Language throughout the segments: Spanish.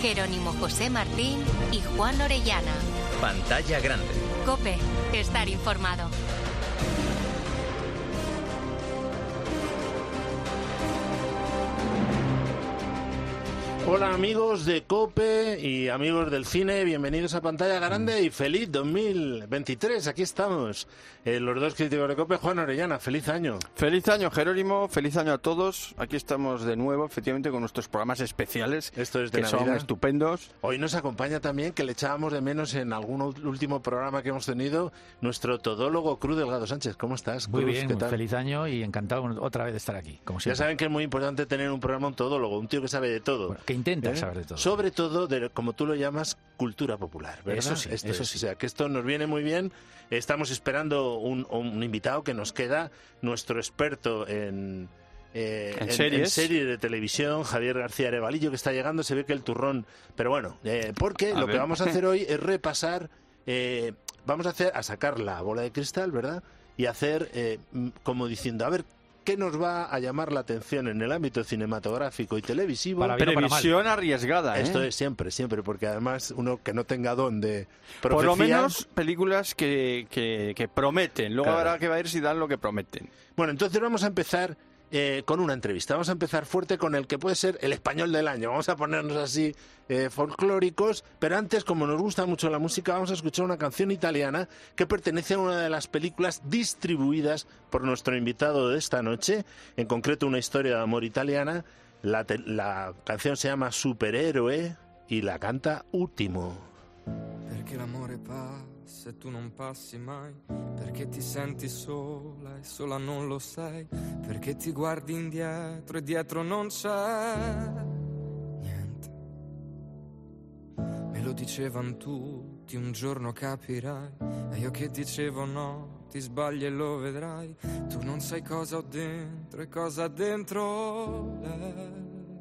Jerónimo José Martín y Juan Orellana. Pantalla grande. COPE. Estar informado. Hola amigos de COPE y amigos del cine, bienvenidos a Pantalla Grande y feliz 2023, aquí estamos, los dos críticos de COPE. Juan Orellana, feliz año. Feliz año, Jerónimo, feliz año a todos, aquí estamos de nuevo, efectivamente, con nuestros programas especiales. Esto es de que Navidad. Son estupendos. Hoy nos acompaña también, que le echábamos de menos en algún último programa que hemos tenido, nuestro todólogo Cruz Delgado Sánchez. ¿Cómo estás, Cruz? Muy bien, ¿Qué tal? feliz año y encantado otra vez de estar aquí, como siempre. Ya saben que es muy importante tener un programa, un todólogo, un tío que sabe de todo. Bueno, que intenta saber de todo. Sobre todo, como tú lo llamas, cultura popular, ¿verdad? Eso sí, Esto eso es, sí. O sea, que esto nos viene muy bien. Estamos esperando un invitado que nos queda, nuestro experto en series de televisión, Javier García Arevalillo, que está llegando. Se ve que el turrón... Pero bueno, porque lo que vamos a hacer hoy es repasar... vamos a sacar la bola de cristal, ¿verdad? Y hacer como diciendo, a ver, ¿qué nos va a llamar la atención en el ámbito cinematográfico y televisivo? Para bien o para mal. Previsión arriesgada, ¿eh? Esto es siempre, porque además uno que no tenga don de profecía... Por lo menos películas que prometen, luego Claro. habrá que ver si dan lo que prometen. Bueno, entonces vamos a empezar con una entrevista. Vamos a empezar fuerte con el que puede ser el español del año. Vamos a ponernos así folclóricos, pero antes, como nos gusta mucho la música, vamos a escuchar una canción italiana que pertenece a una de las películas distribuidas por nuestro invitado de esta noche, en concreto una historia de amor italiana. La canción se llama Superhéroe y la canta Ultimo. Perché l'amore passa e tu non passi mai, perché ti senti sola e sola non lo sei, perché ti guardi indietro e dietro non c'è niente. Me lo dicevano tutti, un giorno capirai, e io che dicevo no, ti sbagli e lo vedrai, tu non sai cosa ho dentro e cosa ha dentro lei.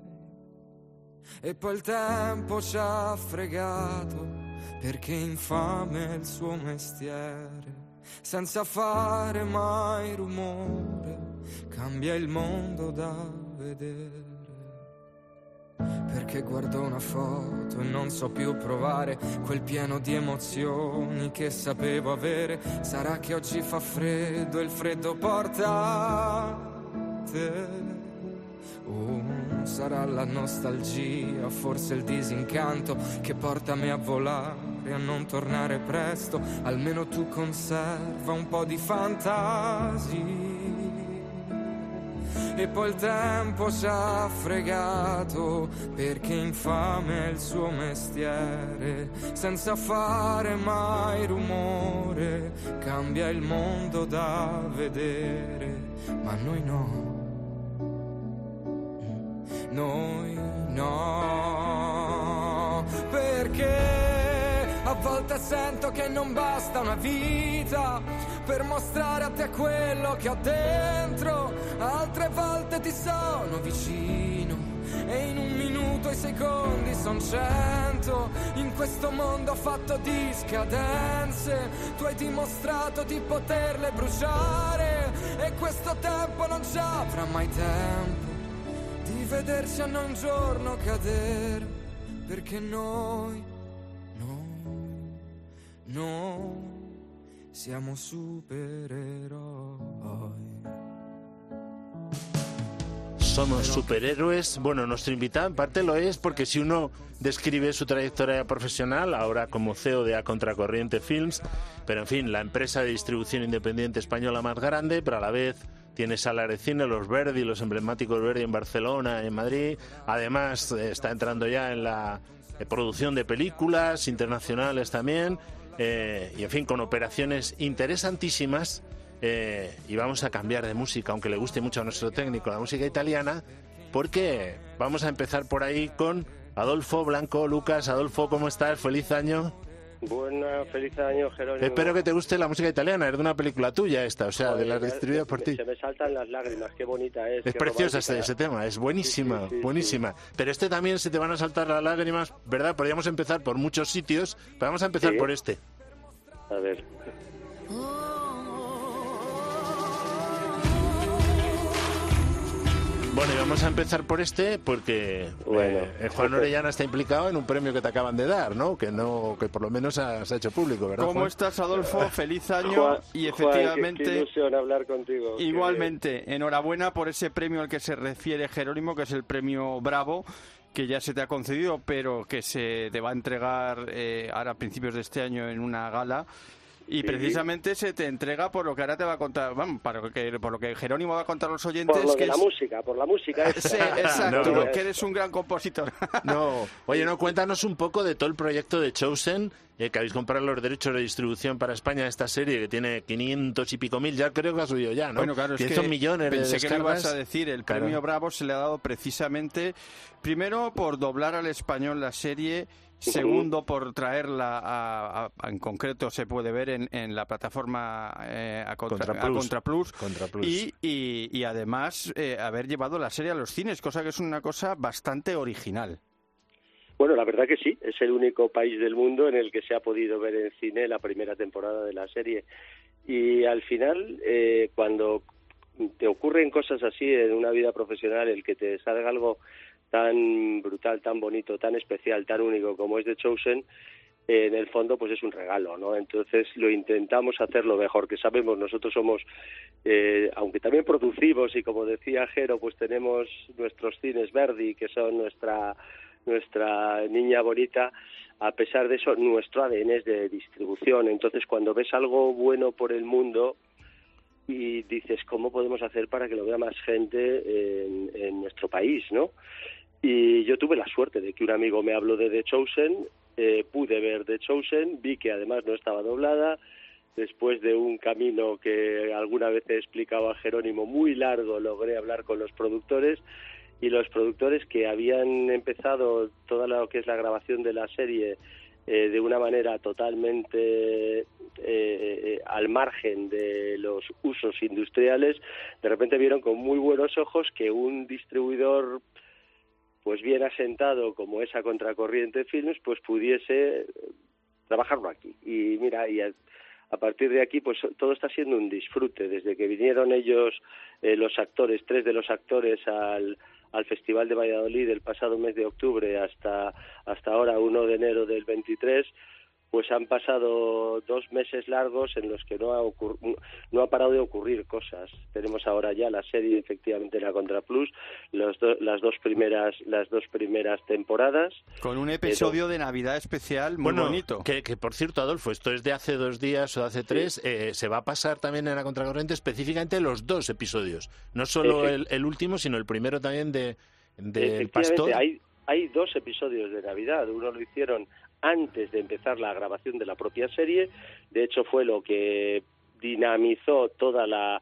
E poi il tempo ci ha fregato, perché infame è il suo mestiere, senza fare mai rumore, cambia il mondo da vedere. Perché guardo una foto e non so più provare quel pieno di emozioni che sapevo avere. Sarà che oggi fa freddo e il freddo porta te. Sarà la nostalgia, forse il disincanto che porta me a volare e a non tornare presto. Almeno tu conserva un po' di fantasia. E poi il tempo ci ha fregato, perché infame è il suo mestiere, senza fare mai rumore, cambia il mondo da vedere. Ma noi no. Noi no, perché a volte sento che non basta una vita per mostrare a te quello che ho dentro, altre volte ti sono vicino e in un minuto i secondi son 100, in questo mondo fatto di scadenze, tu hai dimostrato di poterle bruciare e questo tempo non ci avrà mai tempo di vederci a noi un giorno cadere, perché noi siamo supereroi. Somos superhéroes. Bueno, nuestro invitado en parte lo es, porque si uno describe su trayectoria profesional, ahora como CEO de A Contracorriente Films, pero en fin, la empresa de distribución independiente española más grande, pero a la vez tiene salas de cine, los Verdi, los emblemáticos Verdi en Barcelona, en Madrid. Además, está entrando ya en la producción de películas internacionales también. Y en fin, con operaciones interesantísimas. Y vamos a cambiar de música, aunque le guste mucho a nuestro técnico la música italiana, porque vamos a empezar por ahí con Adolfo Blanco. Lucas, Adolfo, ¿cómo estás? Feliz año. Feliz año, Jerónimo. Espero que te guste la música italiana, es de una película tuya esta, o sea, de las distribuidas por ti. Se me saltan las lágrimas, qué bonita es. Es preciosa ese tema, es buenísima, Sí. buenísima. Pero este también se te van a saltar las lágrimas, ¿verdad? Podríamos empezar por muchos sitios, pero vamos a empezar por este. A ver. Bueno, y vamos a empezar por este porque Juan Orellana está implicado en un premio que te acaban de dar, ¿no? Que por lo menos se ha hecho público, ¿verdad, ¿Cómo Juan? estás, Adolfo? Feliz año. Y efectivamente, Juan, qué ilusión hablar contigo. Igualmente, enhorabuena por ese premio al que se refiere Jerónimo, que es el premio Bravo, que ya se te ha concedido, pero que se te va a entregar ahora a principios de este año en una gala. Y precisamente se te entrega por lo que ahora te va a contar, vamos, por lo que Jerónimo va a contar a los oyentes. Por lo de la música, por la música. Sí, exacto, que eres un gran compositor. No, oye, cuéntanos un poco de todo el proyecto de Chosen, que habéis comprado los derechos de distribución para España de esta serie, que tiene 500 y pico mil, ya creo que ha subido ya, ¿no? Bueno, claro, es que millones de pensé que me descargas. ibas a decir, el premio Bravo se le ha dado precisamente, primero, por doblar al español la serie. Segundo, por traerla en concreto se puede ver en la plataforma a Contra Plus. Y además haber llevado la serie a los cines, cosa que es una cosa bastante original. Bueno, la verdad que sí, es el único país del mundo en el que se ha podido ver en cine la primera temporada de la serie. Y al final, cuando te ocurren cosas así en una vida profesional, el que te salga algo tan brutal, tan bonito, tan especial, tan único como es The Chosen, en el fondo pues es un regalo, ¿no? Entonces lo intentamos hacer lo mejor que sabemos. Nosotros somos, aunque también producimos, y como decía Jero, pues tenemos nuestros cines Verdi, que son nuestra niña bonita. A pesar de eso, nuestro ADN es de distribución. Entonces cuando ves algo bueno por el mundo y dices, ¿cómo podemos hacer para que lo vea más gente en nuestro país, ¿no? Y yo tuve la suerte de que un amigo me habló de The Chosen, pude ver The Chosen, vi que además no estaba doblada, después de un camino que alguna vez he explicado a Jerónimo muy largo, logré hablar con los productores, y los productores que habían empezado toda lo que es la grabación de la serie de una manera totalmente al margen de los usos industriales, de repente vieron con muy buenos ojos que un distribuidor pues bien asentado como es a Contracorriente Films, pues pudiese trabajarlo aquí. Y mira, a partir de aquí pues todo está siendo un disfrute. Desde que vinieron ellos, los actores, 3 de los actores al Festival de Valladolid el pasado mes de octubre hasta ahora, 1 de enero del 23, pues han pasado 2 meses largos en los que no ha parado de ocurrir cosas. Tenemos ahora ya la serie efectivamente en la Contra Plus, las dos primeras temporadas. Con un episodio de Navidad especial muy bonito. Que por cierto, Adolfo, esto es de hace 2 días o de hace 3, se va a pasar también en la Contracorriente específicamente los 2 episodios. No solo el último, sino el primero también del Pastor. Hay 2 episodios de Navidad. Uno lo hicieron antes de empezar la grabación de la propia serie. De hecho fue lo que dinamizó toda la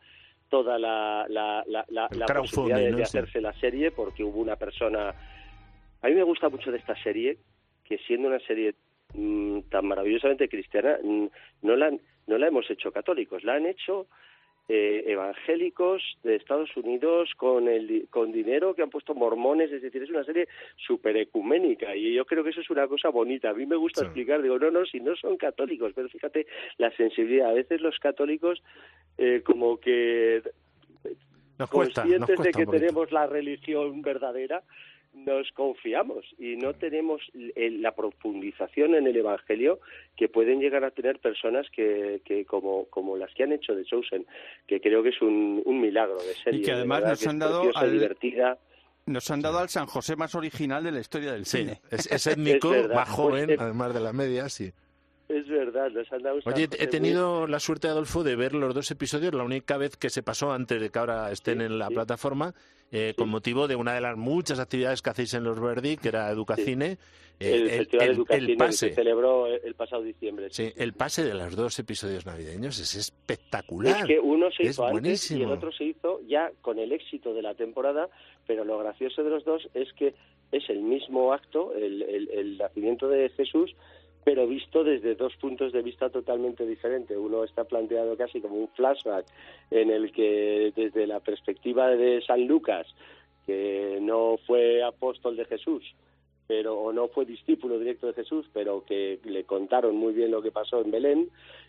posibilidad de hacerse la serie, porque hubo una persona. A mí me gusta mucho de esta serie que, siendo una serie tan maravillosamente cristiana, no la hemos hecho católicos, la han hecho evangélicos de Estados Unidos con dinero que han puesto mormones. Es decir, es una serie súper ecuménica, y yo creo que eso es una cosa bonita. A mí me gusta explicar, digo, no, si no son católicos, pero fíjate la sensibilidad. A veces los católicos como que conscientes de que tenemos la religión verdadera, nos confiamos y no tenemos la profundización en el Evangelio que pueden llegar a tener personas que como las que han hecho The Chosen, que creo que es un milagro de serie. Y que además nos han dado divertida. Nos han dado al San José más original de la historia del cine. Es étnico, más joven, además de la media, sí. Es verdad, nos han dado... Oye, he tenido la suerte, Adolfo, de ver los 2 episodios, la única vez que se pasó antes de que ahora estén en la plataforma, con motivo de una de las muchas actividades que hacéis en los Verdi, que era Educacine. El Festival de Educacine, el pase. que se celebró el pasado diciembre. Sí, el pase de los 2 episodios navideños es espectalar. Es que uno se hizo antes buenísimo. Y el otro se hizo ya con el éxito de la temporada, pero lo gracioso de los 2 es que es el mismo acto, el nacimiento de Jesús, pero visto desde 2 puntos de vista totalmente diferentes. Uno está planteado casi como un flashback, en el que desde la perspectiva de San Lucas, que no fue apóstol de Jesús, o no fue discípulo directo de Jesús, pero que le contaron muy bien lo que pasó en Belén,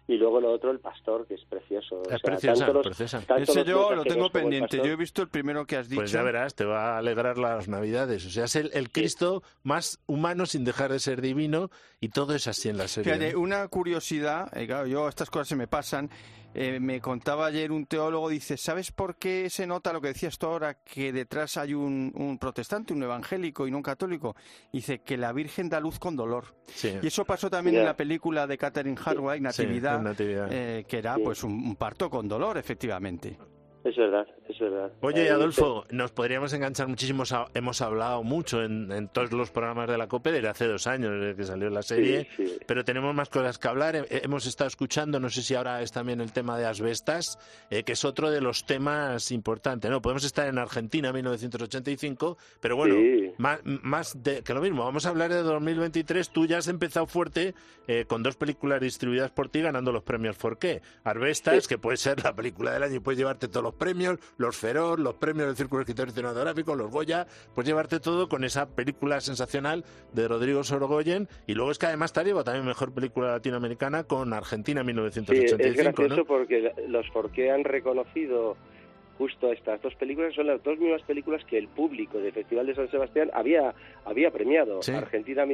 y luego lo otro, El Pastor, que es precioso. Es preciosa. Ese yo lo tengo pendiente. Yo he visto el primero que has dicho. Pues ya verás, te va a alegrar las Navidades. O sea, es el Cristo más humano sin dejar de ser divino, y todo es así en la serie. Fíjate, una curiosidad, claro, yo estas cosas se me pasan. Me contaba ayer un teólogo, dice, ¿sabes por qué se nota lo que decías tú ahora, que detrás hay un protestante, un evangélico y no un católico? Dice que la Virgen da luz con dolor. Sí. Y eso pasó también en la película de Catherine Hardwicke, Natividad, Natividad. Que era pues un parto con dolor, efectivamente. Es verdad, es verdad. Oye, Adolfo, nos podríamos enganchar muchísimo. Hemos hablado mucho en todos los programas de la COPE desde hace 2 años desde que salió la serie, sí. Pero tenemos más cosas que hablar. Hemos estado escuchando, no sé si ahora es también el tema de Asbestas, que es otro de los temas importantes, ¿no? Podemos estar en Argentina, 1985, pero bueno, más que lo mismo. Vamos a hablar de 2023. Tú ya has empezado fuerte con 2 películas distribuidas por ti ganando los premios Forqué. Asbestas, que puede ser la película del año y puedes llevarte todos los premios, los Feroz, los premios del Círculo de Escritores Cinematográficos, los Goya, pues llevarte todo con esa película sensacional de Rodrigo Sorogoyen, y luego es que además te lleva también mejor película latinoamericana con Argentina 1985. Sí, es gracioso, ¿no? Porque los Forqué han reconocido justo estas 2 películas, son las 2 mismas películas que el público del Festival de San Sebastián había premiado. Sí. Argentina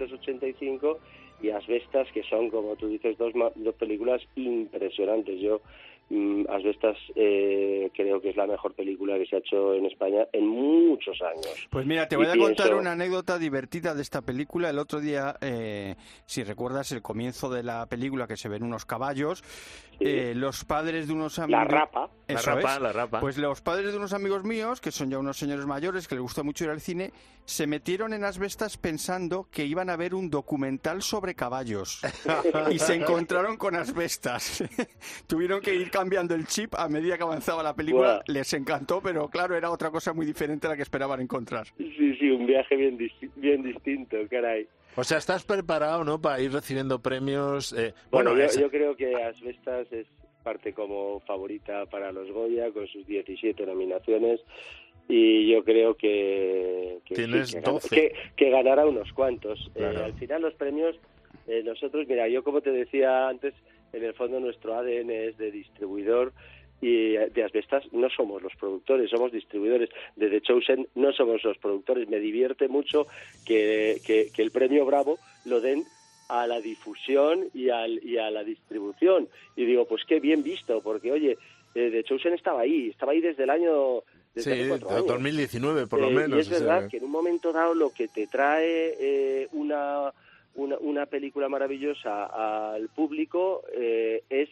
1985 y Asbestas, que son, como tú dices, 2 películas impresionantes. Yo Asbestas creo que es la mejor película que se ha hecho en España en muchos años. Pues mira, te voy a contar una anécdota divertida de esta película. El otro día, si recuerdas el comienzo de la película, que se ven unos caballos, los padres de unos amigos... La rapa. Pues los padres de unos amigos míos, que son ya unos señores mayores, que les gusta mucho ir al cine, se metieron en Asbestas pensando que iban a ver un documental sobre caballos y se encontraron con Asbestas. Tuvieron que ir cambiando el chip a medida que avanzaba la película. Wow. Les encantó, pero claro, era otra cosa muy diferente a la que esperaban encontrar. Sí, un viaje bien distinto, caray. O sea, estás preparado, ¿no?, para ir recibiendo premios. Yo creo que Asbestas es parte como favorita para los Goya, con sus 17 nominaciones, y yo creo que tienes 12. Que ganará unos cuantos. Claro. Al final los premios, nosotros, mira, yo como te decía antes, en el fondo nuestro ADN es de distribuidor, y de Asbestas no somos los productores, somos distribuidores. De The Chosen no somos los productores. Me divierte mucho que el premio Bravo lo den a la difusión y a la distribución. Y digo, pues qué bien visto, porque oye, The Chosen estaba ahí desde el año... Desde hace 4 años. 2019 por lo menos. Y es verdad que en un momento dado lo que te trae una película maravillosa al público es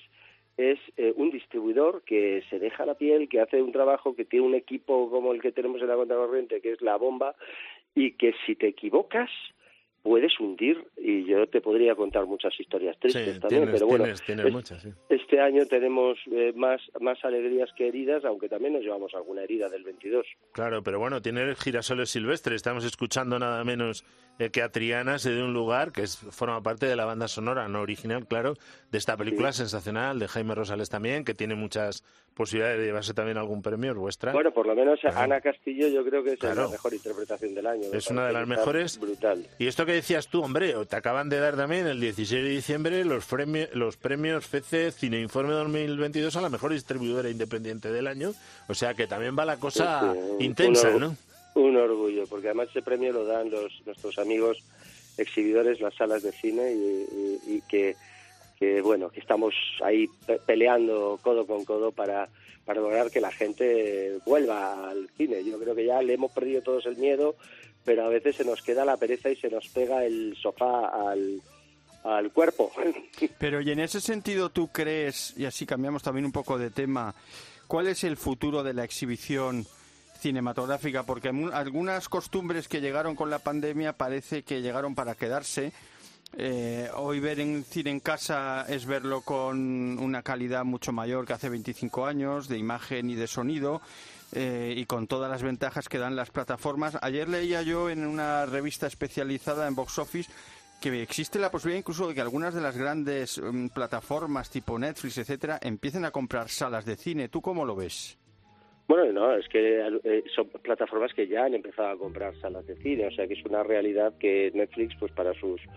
un distribuidor que se deja la piel, que hace un trabajo, que tiene un equipo como el que tenemos en la Contracorriente, que es La Bomba, y que si te equivocas puedes hundir, y yo te podría contar muchas historias tristes también, pero bueno, tienes muchas, sí. Este año tenemos más alegrías que heridas, aunque también nos llevamos alguna herida del 22. Claro, pero bueno, tiene Girasoles Silvestres. Estamos escuchando nada menos que a Triana se dé un lugar, que forma parte de la banda sonora, no original, claro, de esta película sensacional, de Jaime Rosales también, que tiene muchas posibilidades de llevarse también algún premio vuestra. Bueno, por lo menos Ana Castillo yo creo que es la mejor interpretación del año. Es una de las mejores. Brutal. Y esto que decías tú, hombre, te acaban de dar también el 16 de diciembre los premios FECE Cine Informe 2022 a la mejor distribuidora independiente del año. O sea que también va la cosa intensa, ¿no? Un orgullo, porque además ese premio lo dan nuestros amigos exhibidores, las salas de cine, y que estamos ahí peleando codo con codo para lograr que la gente vuelva al cine. Yo creo que ya le hemos perdido todos el miedo, pero a veces se nos queda la pereza y se nos pega el sofá al cuerpo. Pero y en ese sentido, ¿tú crees, y así cambiamos también un poco de tema, cuál es el futuro de la exhibición cinematográfica? Porque algunas costumbres que llegaron con la pandemia parece que llegaron para quedarse. Hoy ver en cine en casa es verlo con una calidad mucho mayor que hace 25 años, de imagen y de sonido, y con todas las ventajas que dan las plataformas. Ayer leía yo en una revista especializada en Box Office que existe la posibilidad incluso de que algunas de las grandes plataformas tipo Netflix, etcétera, empiecen a comprar salas de cine. ¿Tú cómo lo ves? Bueno, no, es que son plataformas que ya han empezado a comprar salas de cine, o sea que es una realidad que Netflix, pues para sus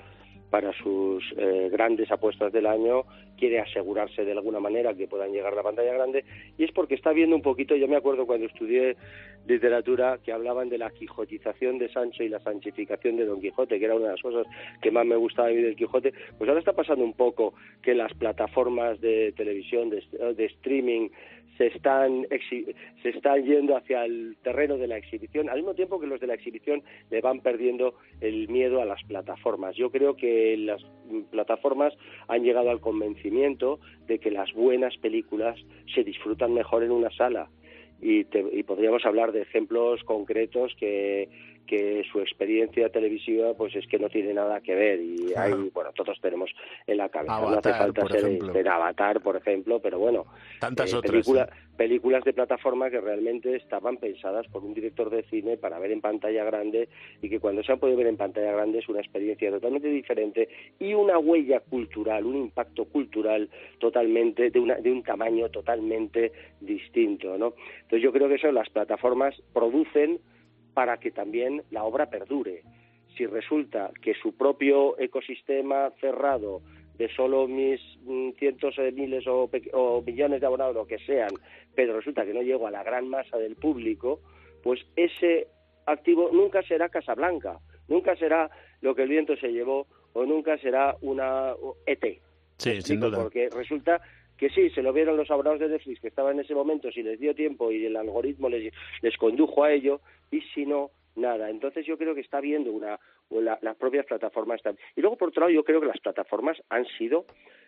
para sus grandes apuestas del año, quiere asegurarse de alguna manera que puedan llegar a la pantalla grande, y es porque está viendo un poquito. Yo me acuerdo cuando estudié literatura que hablaban de la quijotización de Sancho y la sanchificación de Don Quijote, que era una de las cosas que más me gustaba a mí del Quijote. Pues ahora está pasando un poco que las plataformas de televisión, de streaming, se están yendo hacia el terreno de la exhibición, al mismo tiempo que los de la exhibición le van perdiendo el miedo a las plataformas. Yo creo que las plataformas han llegado al convencimiento de que las buenas películas se disfrutan mejor en una sala, y podríamos hablar de ejemplos concretos que su experiencia televisiva pues es que no tiene nada que ver, y bueno, todos tenemos en la cabeza. Avatar, no hace falta ser Avatar, por ejemplo, pero bueno, tantas otras, películas de plataforma que realmente estaban pensadas por un director de cine para ver en pantalla grande, y que cuando se han podido ver en pantalla grande es una experiencia totalmente diferente y una huella cultural, un impacto cultural totalmente de un tamaño totalmente distinto, ¿no? Entonces yo creo que eso, las plataformas producen para que también la obra perdure. Si resulta que su propio ecosistema cerrado de solo mis cientos de miles o millones de abonados, lo que sean, pero resulta que no llego a la gran masa del público, pues ese activo nunca será Casablanca, nunca será Lo que el viento se llevó, o nunca será una ET. Sí, sin duda. Porque resulta que sí, se lo vieron los abonados de Netflix que estaban en ese momento, si les dio tiempo y el algoritmo les condujo a ello, y si no, nada. Entonces yo creo que está viendo las propias plataformas. Y luego, por otro lado, yo creo que las plataformas han sido,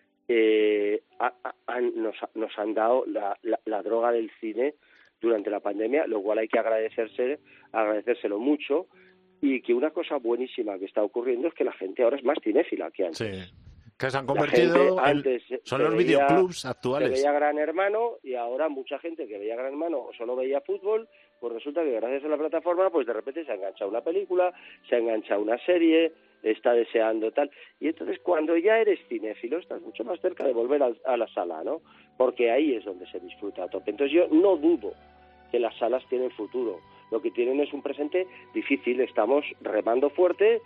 nos han dado la droga del cine durante la pandemia, lo cual hay que agradecérselo mucho, y que una cosa buenísima que está ocurriendo es que la gente ahora es más cinéfila que antes. Sí. Que se han convertido son los videoclubs actuales. Se veía Gran Hermano, y ahora mucha gente que veía Gran Hermano o solo veía fútbol, pues resulta que gracias a la plataforma pues de repente se ha enganchado una película, se ha enganchado una serie, está deseando tal, y entonces cuando ya eres cinéfilo estás mucho más cerca de volver a la sala, ¿no? Porque ahí es donde se disfruta a tope. Entonces yo no dudo que las salas tienen futuro, lo que tienen es un presente difícil. Estamos remando fuerte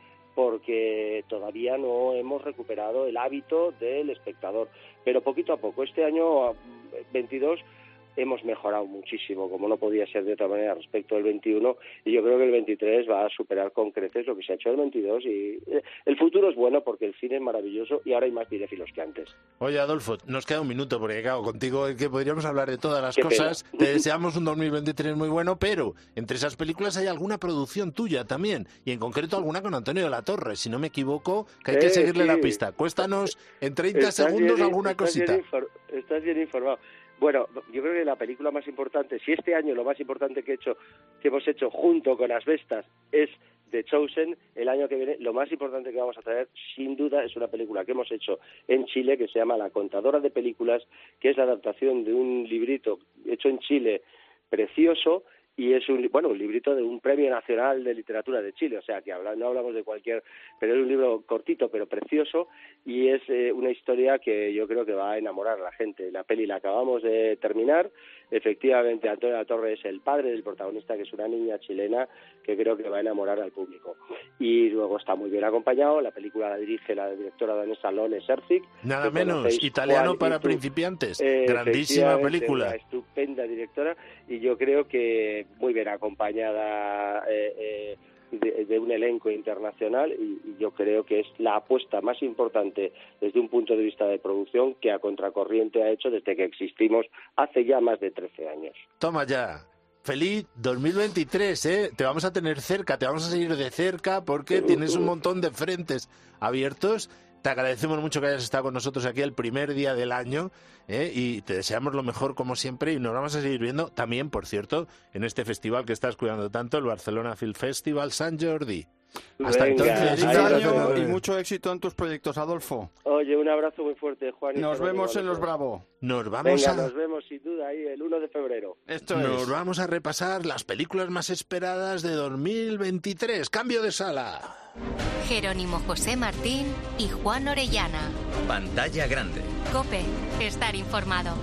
porque todavía no hemos recuperado el hábito del espectador, pero poquito a poco. Este año 22 hemos mejorado muchísimo, como no podía ser de otra manera, respecto del 21, y yo creo que el 23 va a superar con creces lo que se ha hecho el 22, y el futuro es bueno porque el cine es maravilloso y ahora hay más cinéfilos que antes. Oye, Adolfo, nos queda un minuto porque, claro, contigo es que podríamos hablar de todas las cosas. Te deseamos un 2023 muy bueno, pero entre esas películas hay alguna producción tuya también, y en concreto alguna con Antonio de la Torre, si no me equivoco, que hay que seguirle la pista. Cuéntanos en 30 segundos alguna cosita. Estás bien informado. Bueno, yo creo que la película más importante, si este año lo más importante que hemos hecho junto con Asbestas es The Chosen, el año que viene lo más importante que vamos a traer sin duda es una película que hemos hecho en Chile que se llama La Contadora de Películas, que es la adaptación de un librito hecho en Chile precioso, y es un librito de un Premio Nacional de Literatura de Chile, o sea que no hablamos de cualquier, pero es un libro cortito pero precioso, y es una historia que yo creo que va a enamorar a la gente. La peli la acabamos de terminar, efectivamente Antonio de la Torre es el padre del protagonista, que es una niña chilena que creo que va a enamorar al público, y luego está muy bien acompañado. La película la dirige la directora danesa Lone Serzik, nada menos, Italiano para principiantes, grandísima película, una estupenda directora, y yo creo que muy bien acompañada de un elenco internacional, y yo creo que es la apuesta más importante desde un punto de vista de producción que A Contracorriente ha hecho desde que existimos hace ya más de 13 años. Toma ya. Feliz 2023, ¿eh? Te vamos a tener cerca, te vamos a seguir de cerca porque tienes un montón de frentes abiertos. Te agradecemos mucho que hayas estado con nosotros aquí el primer día del año, y te deseamos lo mejor como siempre, y nos vamos a seguir viendo también, por cierto, en este festival que estás cuidando tanto, el Barcelona Film Festival Sant Jordi. Hasta entonces, y mucho éxito en tus proyectos, Adolfo. Oye, un abrazo muy fuerte, Juan. Nos vemos en Los Bravo. Nos vemos sin duda ahí el 1 de febrero. Nos vamos a repasar las películas más esperadas de 2023. Cambio de sala. Jerónimo José Martín y Juan Orellana. Pantalla grande. COPE. Estar informado.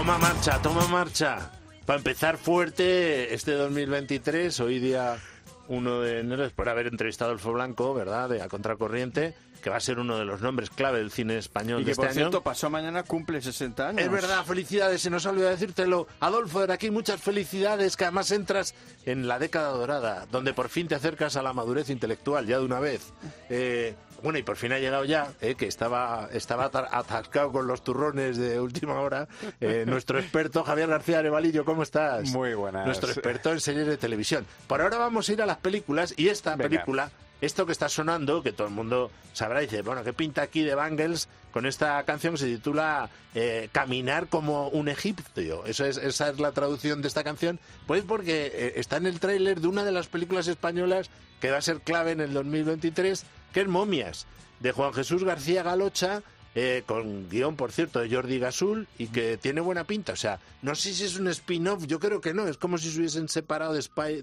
Toma marcha. Para empezar fuerte este 2023, hoy día 1 de enero, después de haber entrevistado a Adolfo Blanco, ¿verdad?, de A Contracorriente, que va a ser uno de los nombres clave del cine español de este año. Y que, por cierto, pasó mañana, cumple 60 años. Es verdad, felicidades, se nos ha olvidado decírtelo. Adolfo, de aquí muchas felicidades, que además entras en la década dorada, donde por fin te acercas a la madurez intelectual, ya de una vez. Bueno, y por fin ha llegado ya, que estaba atascado con los turrones de última hora, nuestro experto Javier García Arevalillo. ¿Cómo estás? Muy buenas. Nuestro experto en series de televisión. Por ahora vamos a ir a las películas, y esta película, esto que está sonando, que todo el mundo sabrá, dice, bueno, ¿qué pinta aquí de Bangles con esta canción que se titula Caminar como un egipcio? Esa es la traducción de esta canción. Pues porque está en el tráiler de una de las películas españolas que va a ser clave en el 2023, que es Momias, de Juan Jesús García Galocha, con guión, por cierto, de Jordi Gasul, y que tiene buena pinta. O sea, no sé si es un spin-off, yo creo que no, es como si se hubiesen separado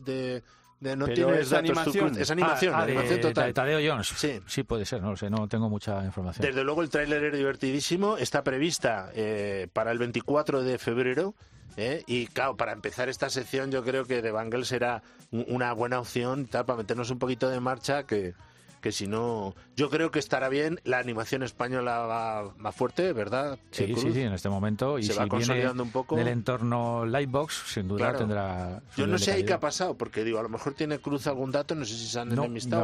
no pero tiene es animación. Es animación, animación total. De Tadeo Jones. Sí, puede ser, no lo sé, no tengo mucha información. Desde luego el tráiler es divertidísimo, está prevista para el 24 de febrero. Y claro, para empezar esta sección yo creo que The Bangles será una buena opción para meternos un poquito de marcha, que si no, yo creo que estará bien. La animación española va fuerte, ¿verdad? Sí, en este momento. Y se va consolidando un poco. Del entorno Livebox, sin duda, claro, tendrá... Yo no sé ahí qué ha pasado, porque digo, a lo mejor tiene Cruz algún dato, no sé si se han enemistado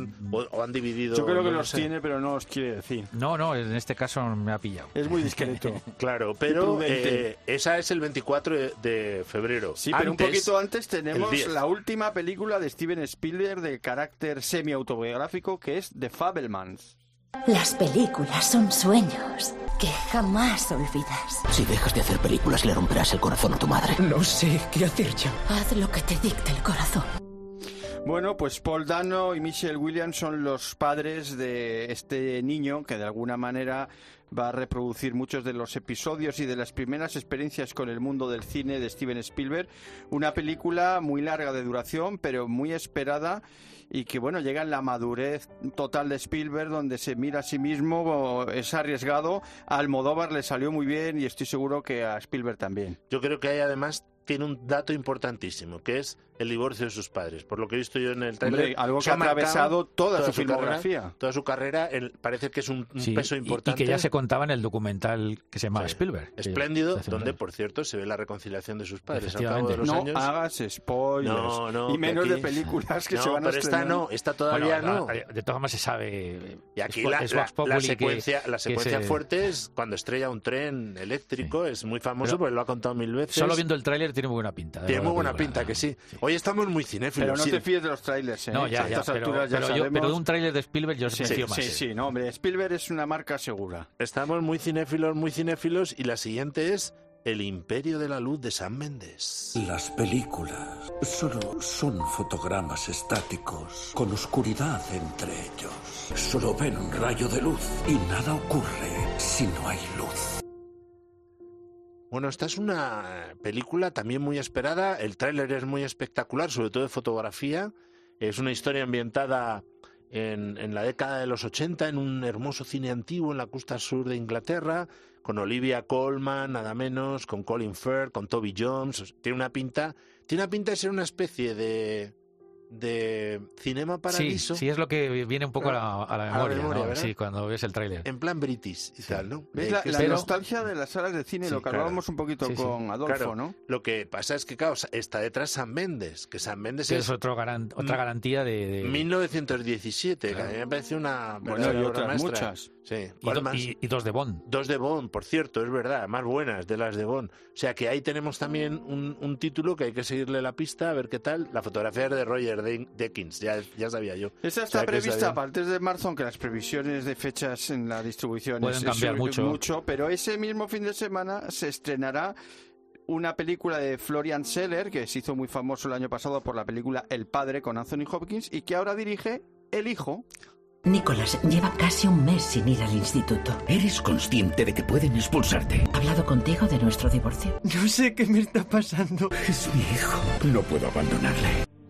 o han dividido. Yo creo que los tiene, pero no os quiere decir. No, en este caso me ha pillado. Es muy discreto. Claro, pero esa es el 24 de febrero. Sí, pero un poquito antes tenemos la última película de Steven Spielberg de carácter semi-autobiográfico, que es The Fabelmans. Las películas son sueños que jamás olvidas. Si dejas de hacer películas, le romperás el corazón a tu madre. No sé qué hacer ya. Haz lo que te dicte el corazón. Bueno, pues Paul Dano y Michelle Williams son los padres de este niño que de alguna manera va a reproducir muchos de los episodios y de las primeras experiencias con el mundo del cine de Steven Spielberg. Una película muy larga de duración, pero muy esperada, y que, bueno, llega en la madurez total de Spielberg, donde se mira a sí mismo, es arriesgado. A Almodóvar le salió muy bien y estoy seguro que a Spielberg también. Yo creo que ahí además tiene un dato importantísimo, que es el divorcio de sus padres. Por lo que he visto yo en el trailer, algo que ha atravesado toda su filmografía. Toda su carrera, parece que es un peso importante. Y que ya se contaba en el documental que se llama Spielberg. Espléndido, donde, por cierto, se ve la reconciliación de sus padres al cabo de los años. No hagas spoilers. Y menos de películas que se van a estrenar. Esta todavía no. De todas formas se sabe. Y aquí la secuencia fuerte es cuando estrella un tren eléctrico. Sí. Es muy famoso, porque lo ha contado 1000 veces. Solo viendo el tráiler tiene muy buena pinta. Tiene muy buena pinta, que sí. Hoy estamos muy cinéfilos. Pero no te fíes de los trailers, ¿eh? No, ya, pero de un tráiler de Spielberg yo me fío más. Sí, no, hombre, Spielberg es una marca segura. Estamos muy cinéfilos, y la siguiente es El Imperio de la Luz de Sam Mendes. Las películas solo son fotogramas estáticos, con oscuridad entre ellos. Solo ven un rayo de luz y nada ocurre si no hay luz. Bueno, esta es una película también muy esperada. El tráiler es muy espectacular, sobre todo de fotografía. Es una historia ambientada en la década de los 80, en un hermoso cine antiguo en la costa sur de Inglaterra, con Olivia Colman, nada menos, con Colin Firth, con Toby Jones. Tiene una pinta de ser una especie de Cinema Paradiso. Sí, es lo que viene un poco a la memoria, ¿no? Sí, cuando ves el tráiler. En plan British y tal, ¿no? ¿Ves la nostalgia de las salas de cine? Lo que hablábamos un poquito con Adolfo, claro, ¿no? Lo que pasa es que, claro, está detrás Sam Mendes, que Sam Mendes es otra garantía de 1917, claro. Que a mí me parece una... Bueno, y otras muchas. Sí. Y dos de Bond. Dos de Bond, por cierto, es verdad, más buenas de las de Bond. O sea que ahí tenemos también un título que hay que seguirle la pista, a ver qué tal. La fotografía es de Roger Deakins, ya sabía yo. Esa está prevista para el 3 de marzo, aunque las previsiones de fechas en la distribución pueden cambiar mucho, pero ese mismo fin de semana se estrenará una película de Florian Zeller, que se hizo muy famoso el año pasado por la película El Padre con Anthony Hopkins, y que ahora dirige El Hijo. Nicholas lleva casi un mes sin ir al instituto. ¿Eres consciente de que pueden expulsarte? ¿He hablado contigo de nuestro divorcio? No sé qué me está pasando. Es mi hijo. No puedo abandonarle.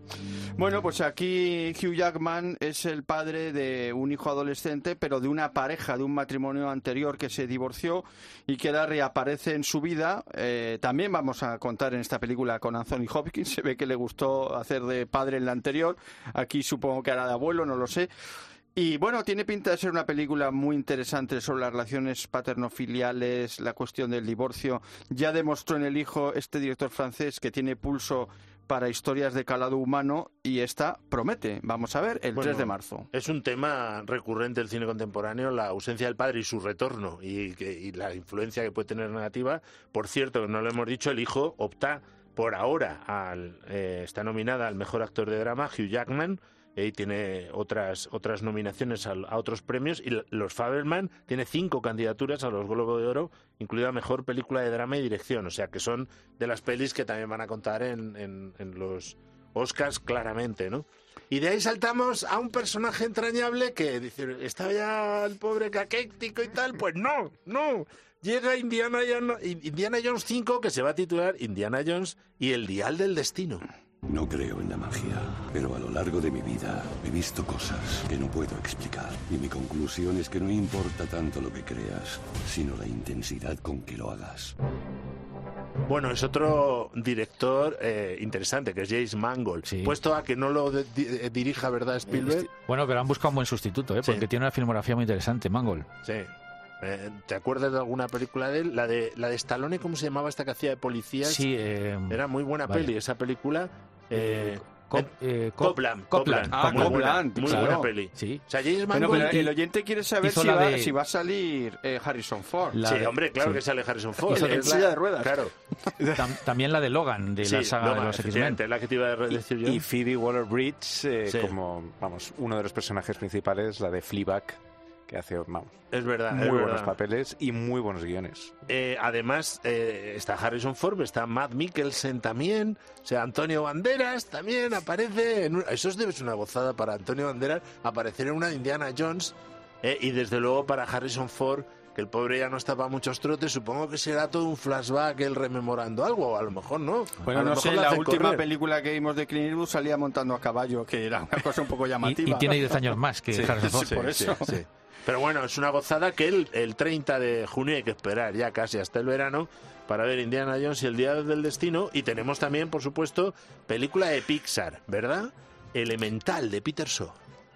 Bueno, pues aquí Hugh Jackman es el padre de un hijo adolescente, pero de una pareja, de un matrimonio anterior que se divorció y que ahora reaparece en su vida. También vamos a contar en esta película con Anthony Hopkins. Se ve que le gustó hacer de padre en la anterior. Aquí supongo que hará de abuelo, no lo sé. Y bueno, tiene pinta de ser una película muy interesante sobre las relaciones paterno-filiales, la cuestión del divorcio. Ya demostró en El hijo este director francés que tiene pulso para historias de calado humano y esta promete. Vamos a ver el 3 de marzo. Es un tema recurrente del cine contemporáneo, la ausencia del padre y su retorno y la influencia que puede tener negativa. Por cierto, que no lo hemos dicho, El hijo opta por ahora está nominada al mejor actor de drama, Hugh Jackman, y tiene otras nominaciones a otros premios, y Los Fabelman tiene 5 candidaturas a los Globo de Oro, incluida mejor película de drama y dirección, o sea que son de las pelis que también van a contar en los Oscars claramente, ¿no? Y de ahí saltamos a un personaje entrañable que dice, ¿está ya el pobre caquético y tal? Pues no. Llega Indiana Jones 5, que se va a titular Indiana Jones y el dial del destino. No creo en la magia, pero a lo largo de mi vida he visto cosas que no puedo explicar. Y mi conclusión es que no importa tanto lo que creas, sino la intensidad con que lo hagas. Bueno, es otro director interesante, que es James Mangold. Sí. Puesto a que no lo dirija, ¿verdad, Spielberg? Bueno, pero han buscado un buen sustituto, porque Sí. tiene una filmografía muy interesante, Mangold. Sí. ¿Te acuerdas de alguna película de él? La de Stallone, ¿cómo se llamaba esta que hacía de policías? Sí. Era muy buena peli, esa película. Copland. Muy Copland, buena peli. Sí. O sea, James Bueno, Mangold... pero el oyente quiere saber si va a salir Harrison Ford. Sí, hombre, claro que sale Harrison Ford. En silla de ruedas. Claro. También la de Logan, de la saga de los X-Men. La que te iba a decir yo. Y Phoebe Waller-Bridge como, uno de los personajes principales, la de Fleabag, que hace, es verdad, muy buenos papeles y muy buenos guiones. Además, está Harrison Ford, está Matt Mikkelsen también, o sea, Antonio Banderas también aparece. Eso debe ser una gozada para Antonio Banderas, aparecer en una de Indiana Jones, y desde luego para Harrison Ford, que el pobre ya no está para muchos trotes, supongo que será todo un flashback, él rememorando algo, o a lo mejor no. Bueno, no sé, la última película que vimos de Clint Eastwood salía montando a caballo, que era una cosa un poco llamativa. Y tiene 10 años más que Harrison Ford. Por eso. Sí. Pero bueno, es una gozada que el 30 de junio hay que esperar ya casi hasta el verano para ver Indiana Jones y el Dial del Destino. Y tenemos también, por supuesto, película de Pixar, ¿verdad? Elemental, de Peter Shaw.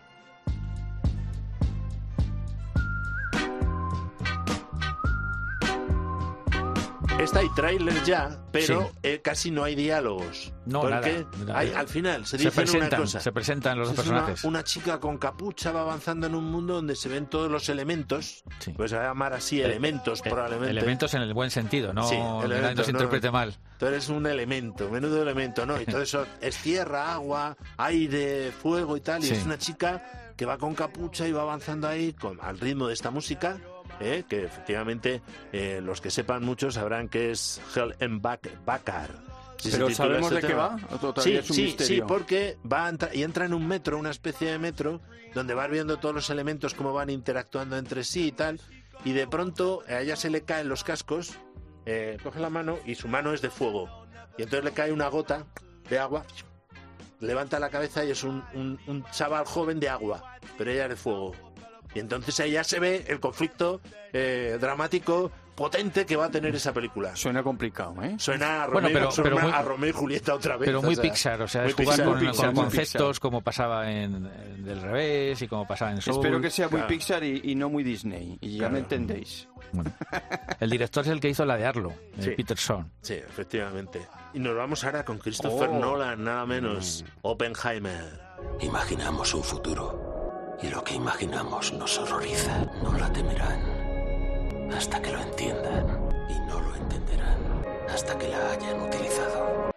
Esta hay tráiler ya, pero casi no hay diálogos. No, porque nada. Al final se dicen una cosa. Se presentan los dos personajes. Una chica con capucha va avanzando en un mundo donde se ven todos los elementos. Sí. Pues se va a llamar así elementos, probablemente. Elementos en el buen sentido, no Sí, que nadie nos interprete mal. Tú eres un elemento, menudo elemento, ¿no? Y todo eso es tierra, agua, aire, fuego y tal. Y es una chica que va con capucha y va avanzando ahí al ritmo de esta música. Que efectivamente los que sepan mucho sabrán que es Helen Bacar. ¿Pero sabemos de qué va? Sí, porque entra en un metro, una especie de metro, donde vas viendo todos los elementos cómo van interactuando entre sí y tal, y de pronto a ella se le caen los cascos, coge la mano y su mano es de fuego, y entonces le cae una gota de agua, levanta la cabeza y es un chaval joven de agua, pero ella es de fuego. Y entonces ahí ya se ve el conflicto dramático, potente que va a tener esa película. Suena complicado, ¿eh? Suena a Romeo y Julieta otra vez. Pero muy Pixar, o sea, es jugar con conceptos como pasaba en Del Revés y como pasaba en Soul. Espero que sea muy Pixar y no muy Disney, y ya me entendéis. Bueno, el director es el que hizo la de Arlo, Peter Shaw. Sí, efectivamente. Y nos vamos ahora con Christopher Nolan, nada menos. Oppenheimer. Imaginamos un futuro. Y lo que imaginamos nos horroriza. No la temerán hasta que lo entiendan. Y no lo entenderán hasta que la hayan utilizado.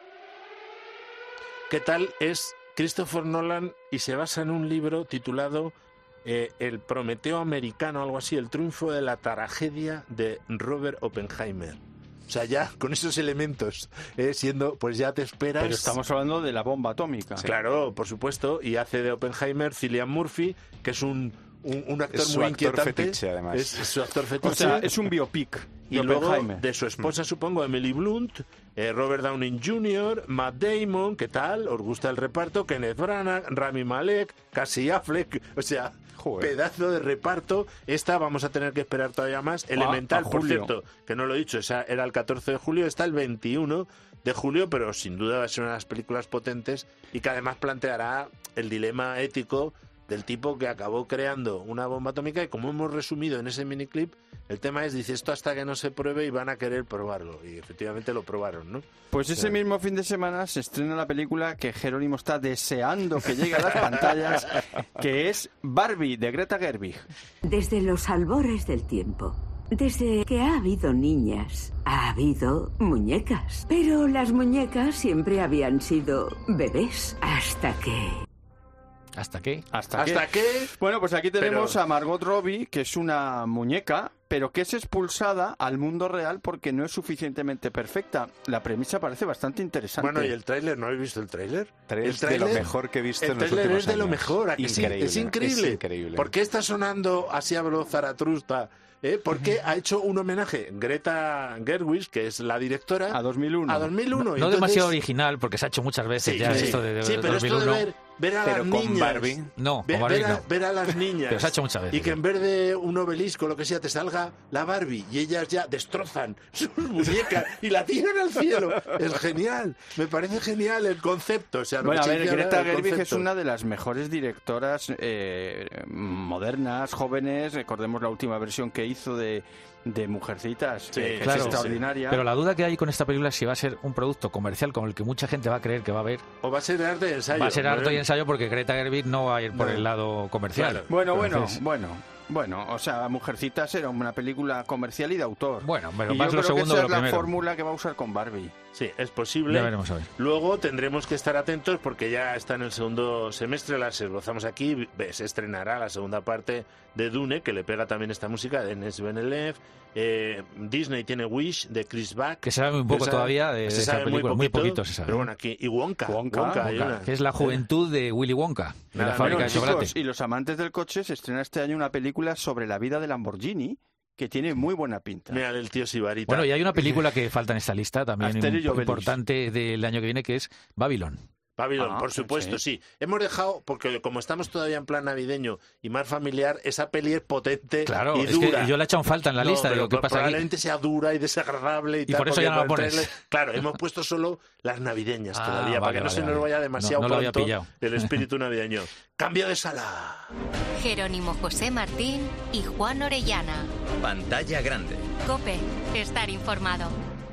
¿Qué tal es Christopher Nolan? Y se basa en un libro titulado El Prometeo Americano, algo así, el triunfo de la tragedia de Robert Oppenheimer. O sea, ya con esos elementos, siendo, pues ya te esperas... Pero estamos hablando de la bomba atómica. Claro, por supuesto, y hace de Oppenheimer Cillian Murphy, que es un un actor es muy actor inquietante. Fetiche, además. Es su actor fetiche. O sea, es un biopic. Y luego de su esposa, supongo, Emily Blunt, Robert Downey Jr., Matt Damon, ¿qué tal? ¿Os gusta el reparto? Kenneth Branagh, Rami Malek, Casey Affleck, o sea, pedazo de reparto. Esta vamos a tener que esperar todavía más. Elemental, por cierto, que no lo he dicho, esa era el 14 de julio, está el 21 de julio, pero sin duda va a ser una de las películas potentes y que además planteará el dilema ético del tipo que acabó creando una bomba atómica y como hemos resumido en ese miniclip, el tema es, dice, esto hasta que no se pruebe y van a querer probarlo. Y efectivamente lo probaron, ¿no? Pues ese mismo fin de semana se estrena la película que Jerónimo está deseando que llegue a las pantallas, que es Barbie, de Greta Gerwig. Desde los albores del tiempo, desde que ha habido niñas, ha habido muñecas. Pero las muñecas siempre habían sido bebés, ¿Hasta qué? ¿Hasta qué? Bueno, pues aquí tenemos a Margot Robbie, que es una muñeca, pero que es expulsada al mundo real porque no es suficientemente perfecta. La premisa parece bastante interesante. Bueno, ¿y el tráiler? ¿No habéis visto el tráiler? Es de lo mejor que he visto en los últimos años. El tráiler es de lo mejor. ¿A que sí? Es increíble. Es increíble. ¿Por qué está sonando Así habló Zaratrusta? Porque ha hecho un homenaje Greta Gerwig, que es la directora, a 2001. A 2001. No entonces, demasiado original, porque se ha hecho muchas veces ya esto de 2001. Pero esto de ver a las niñas. Barbie. No, con Barbie no. Ver a las niñas. Pero se ha hecho muchas veces. Y que en vez de un obelisco, lo que sea, te salga la Barbie y ellas ya destrozan sus muñecas y la tiran al cielo. Es genial. Me parece genial el concepto. O sea, bueno, a ver, Greta Gerwig es una de las mejores directoras modernas, jóvenes. Recordemos la última versión que hizo de Mujercitas, que es extraordinaria. Pero la duda que hay con esta película es si va a ser un producto comercial con el que mucha gente va a creer que va a ver. O va a ser arte y ensayo. Va a ser arte y ensayo porque Greta Gerwig no va a ir por el lado comercial. Claro. Bueno, o sea, Mujercitas era una película comercial y de autor. Bueno, pero y más yo lo creo segundo que que esa lo es primero. la fórmula que va a usar con Barbie. Sí, es posible. Ya veremos a ver. Luego tendremos que estar atentos porque ya está en el segundo semestre, las esbozamos aquí, se estrenará la segunda parte de Dune, que le pega también esta música de Denis Villeneuve. Disney tiene Wish, de Chris Buck. Que se sabe muy poco todavía de esa película, muy poquito se sabe. Pero bueno, aquí, y Wonka, que es la juventud de Willy Wonka, de la fábrica de chocolate. Y los amantes del coche, se estrena este año una película sobre la vida de Lamborghini, que tiene muy buena pinta. Mira, el tío Sibarita. Bueno, y hay una película que falta en esta lista también importante del año que viene, que es Babylon. Babylon, por supuesto, sí. Hemos dejado, porque como estamos todavía en plan navideño y más familiar, esa peli es potente y dura. Que yo la he echado en falta en la lista. Pero ¿qué pasa probablemente sea dura y desagradable y tal. Por eso ya no la pones. Claro, hemos puesto solo las navideñas todavía, para que no se nos vaya demasiado pronto el espíritu navideño. Cambio de sala. Jerónimo José Martín y Juan Orellana. Pantalla grande. COPE. Estar informado.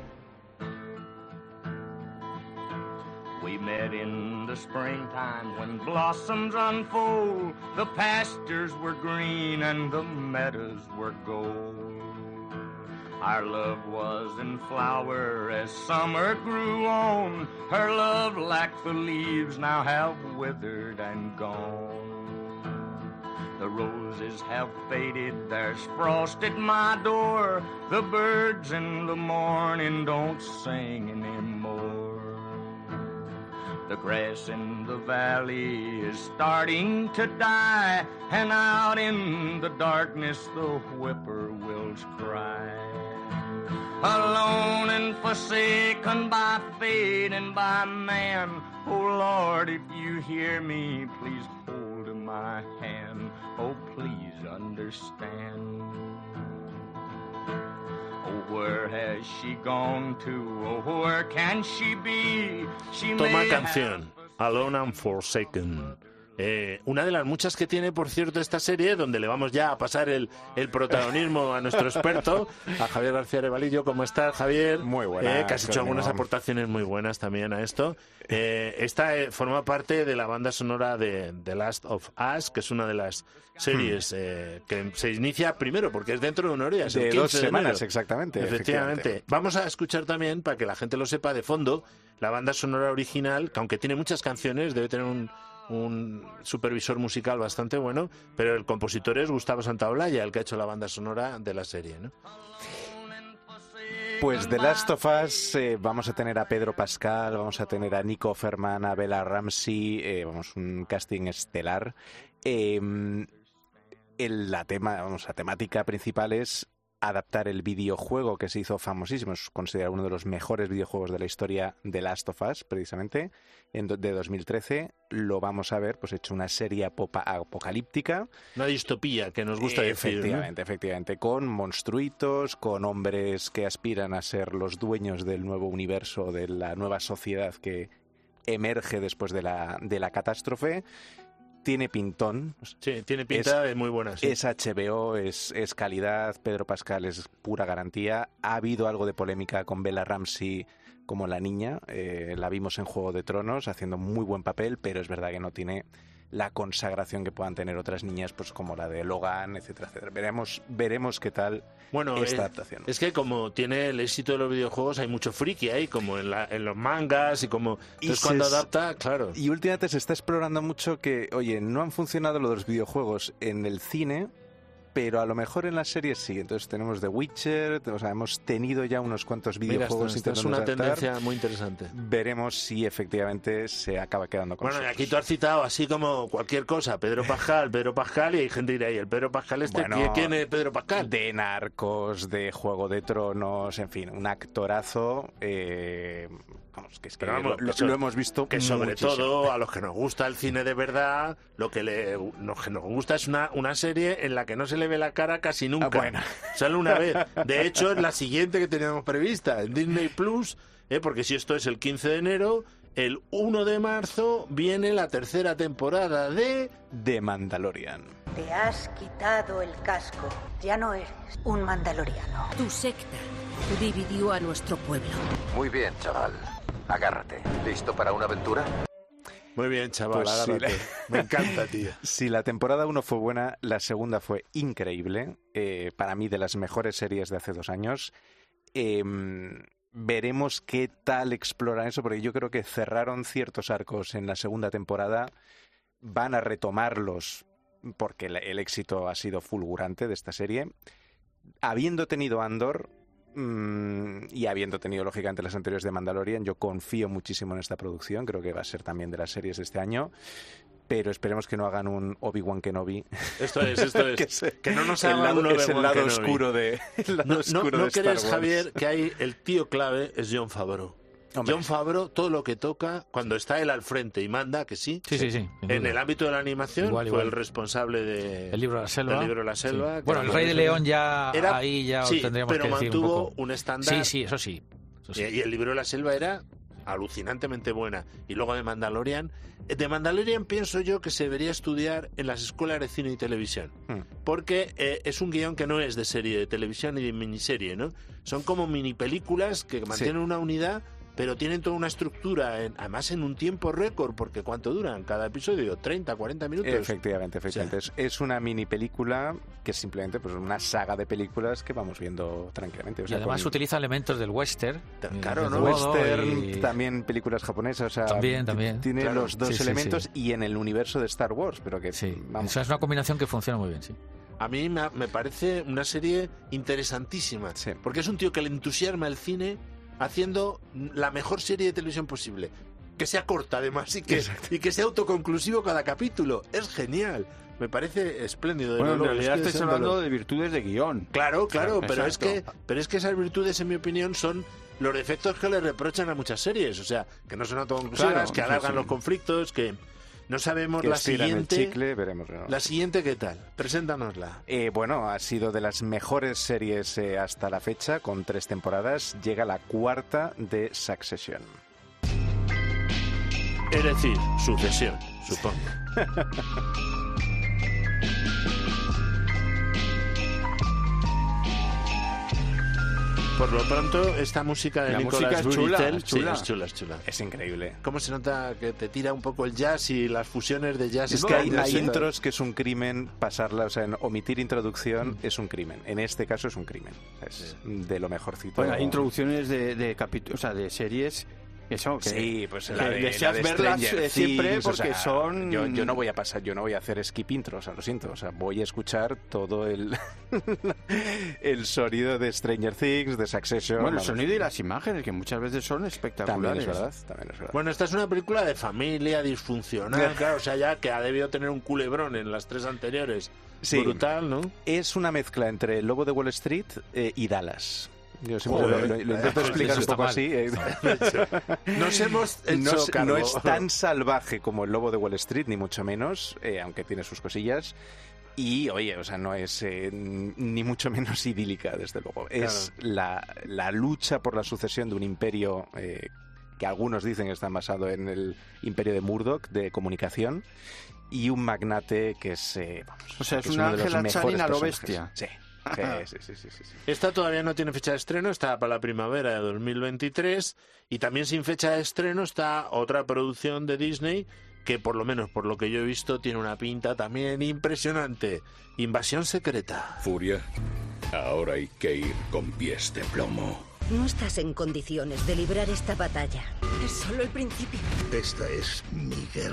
We met in the springtime when blossoms unfold. The pastures were green and the meadows were gold. Our love was in flower as summer grew on. Her love, like the leaves, now have withered and gone. The roses have faded, there's frost at my door. The birds in the morning don't sing anymore. The grass in the valley is starting to die, and out in the darkness the whippoorwills cry. Alone and forsaken by fate and by man, oh Lord, if you hear me, please hold my hand, oh please understand. Oh, where has she gone to? Oh, where can she be? She Toma canción, Alone and Forsaken. Una de las muchas que tiene, por cierto, esta serie, donde le vamos ya a pasar el protagonismo a nuestro experto, a Javier García Arevalillo. ¿Cómo estás, Javier? Muy buena. Que has hecho algunas aportaciones muy buenas también a esto. Esta forma parte de la banda sonora de The Last of Us, que es una de las series que se inicia primero, porque es dentro de una hora. De 2 semanas, exactamente. Efectivamente. Vamos a escuchar también, para que la gente lo sepa de fondo, la banda sonora original, que aunque tiene muchas canciones, debe tener un supervisor musical bastante bueno, pero el compositor es Gustavo Santaolalla, el que ha hecho la banda sonora de la serie, ¿no? Pues The Last of Us, vamos a tener a Pedro Pascal, vamos a tener a Nico Ferman, a Bella Ramsey, un casting estelar. la temática principal es adaptar el videojuego que se hizo famosísimo, es considerado uno de los mejores videojuegos de la historia de Last of Us, precisamente, de 2013. Lo vamos a ver, pues hecho una serie apocalíptica. Una distopía, que nos gusta decir, ¿no? Efectivamente, con monstruitos, con hombres que aspiran a ser los dueños del nuevo universo, de la nueva sociedad que emerge después de la catástrofe. Tiene pintón. Sí, tiene pinta de muy buena. Sí. Es HBO, es calidad. Pedro Pascal es pura garantía. Ha habido algo de polémica con Bella Ramsey como la niña. La vimos en Juego de Tronos haciendo muy buen papel, pero es verdad que no tiene la consagración que puedan tener otras niñas, pues como la de Logan, etcétera, etcétera. Veremos qué tal esta adaptación. Es que como tiene el éxito de los videojuegos, hay mucho friki ahí, como en los mangas y como... Entonces cuando adapta, claro. Y últimamente se está explorando mucho que, oye, no han funcionado lo de los videojuegos en el cine, pero a lo mejor en las series sí. Entonces tenemos The Witcher, hemos tenido ya unos cuantos videojuegos. Esta es una tendencia muy interesante. Veremos si efectivamente se acaba quedando con nosotros. Bueno, y aquí tú has citado así como cualquier cosa, Pedro Pascal, y hay gente que dirá, ¿y el Pedro Pascal quién es Pedro Pascal? De Narcos, de Juego de Tronos, en fin, un actorazo... lo hemos visto que sobre muchísimo. Todo a los que nos gusta el cine de verdad, lo que nos gusta es una serie en la que no se le ve la cara casi nunca. Solo una vez. De hecho, es la siguiente que teníamos prevista en Disney Plus, porque si esto es el 15 de enero, el 1 de marzo viene la tercera temporada de The Mandalorian. Te has quitado el casco. Ya no eres un mandaloriano. Tu secta dividió a nuestro pueblo. Muy bien, chaval. Agárrate. ¿Listo para una aventura? Muy bien, chaval, pues agárrate. Me encanta, tío. Si la temporada 1 fue buena, la segunda fue increíble. Para mí, de las mejores series de hace 2 años. Veremos qué tal exploran eso, porque yo creo que cerraron ciertos arcos en la segunda temporada. Van a retomarlos, porque el éxito ha sido fulgurante de esta serie. Habiendo tenido Andor... y habiendo tenido lógicamente las anteriores de Mandalorian, yo confío muchísimo en esta producción, creo que va a ser también de las series de este año, pero esperemos que no hagan un Obi-Wan Kenobi. Esto es que no nos hagan un Obi-Wan Kenobi. El lado oscuro de ¿No Star Wars. crees, Javier, que hay el tío clave es Jon Favreau? Hombre. Jon Favreau, todo lo que toca, cuando está él al frente y manda, que sí. Sí. En el ámbito de la animación fue el responsable de El libro de la Selva. Sí. Bueno, el Rey de León ya ahí ya tendríamos que decir un poco. Pero mantuvo un estándar. Sí, eso sí. Y el libro de la Selva era alucinantemente buena. Y luego de Mandalorian pienso yo que se debería estudiar en las escuelas de cine y televisión, porque es un guión que no es de serie de televisión ni de miniserie, ¿no? Son como mini películas que mantienen una unidad, pero tienen toda una estructura, además en un tiempo récord, porque ¿cuánto duran cada episodio? 30, 40 minutos. Efectivamente. O sea, es una mini película que es simplemente pues una saga de películas que vamos viendo tranquilamente. O sea, y además utiliza elementos del western. Claro, ¿no? Western, también películas japonesas. O sea, también. Tiene los dos elementos y en el universo de Star Wars, pero que vamos. O sea, es una combinación que funciona muy bien, sí. A mí me parece una serie interesantísima, porque es un tío que le entusiasma el cine haciendo la mejor serie de televisión posible, que sea corta además y que sea autoconclusivo cada capítulo. Es genial, me parece espléndido. Bueno, en realidad estáis hablando de virtudes de guión. Claro, pero es que esas virtudes, en mi opinión, son los defectos que le reprochan a muchas series, o sea, que no son autoconclusivas, que alargan los conflictos, que... No sabemos la siguiente. El chicle, veremos, ¿no? La siguiente, ¿qué tal? Preséntanosla. Bueno, ha sido de las mejores series hasta la fecha, con 3 temporadas. Llega la 4ª de Succession. Es decir, sucesión, supongo. Por lo pronto, esta música de Nicolas Buritel es chula. Es increíble. ¿Cómo se nota que te tira un poco el jazz y las fusiones de jazz? Es que hay intros que es un crimen pasarla, o sea, en omitir introducción es un crimen. En este caso es un crimen. Es de lo mejorcito. Bueno, hay introducciones de capítulos, o sea, de series. Eso, que, sí, pues deseas verlas siempre porque son... Yo no voy a pasar, yo no voy a hacer skip intro, o sea, lo siento, o sea, voy a escuchar todo el sonido de Stranger Things, de Succession. Bueno, el sonido y las imágenes, que muchas veces son espectaculares. También es verdad. Bueno, esta es una película de familia disfuncional, claro, o sea, ya que ha debido tener un culebrón en las 3 anteriores brutal, ¿no? Es una mezcla entre El Lobo de Wall Street y Dallas. Yo siempre lo intento explicar un poco así. Nos hemos hecho cargo. No es tan salvaje como El Lobo de Wall Street, ni mucho menos, aunque tiene sus cosillas. Y, oye, o sea, no es ni mucho menos idílica, desde luego. Claro. Es la lucha por la sucesión de un imperio que algunos dicen que está basado en el imperio de Murdoch, de comunicación, y un magnate que es... o sea, es una Ángela Channing a lo bestia. Sí. Sí. Esta todavía no tiene fecha de estreno, está para la primavera de 2023, y también sin fecha de estreno está otra producción de Disney que, por lo menos por lo que yo he visto, tiene una pinta también impresionante. Invasión Secreta. Furia, ahora hay que ir con pies de plomo. No estás en condiciones de librar esta batalla. Es solo el principio. Esta es mi guerra.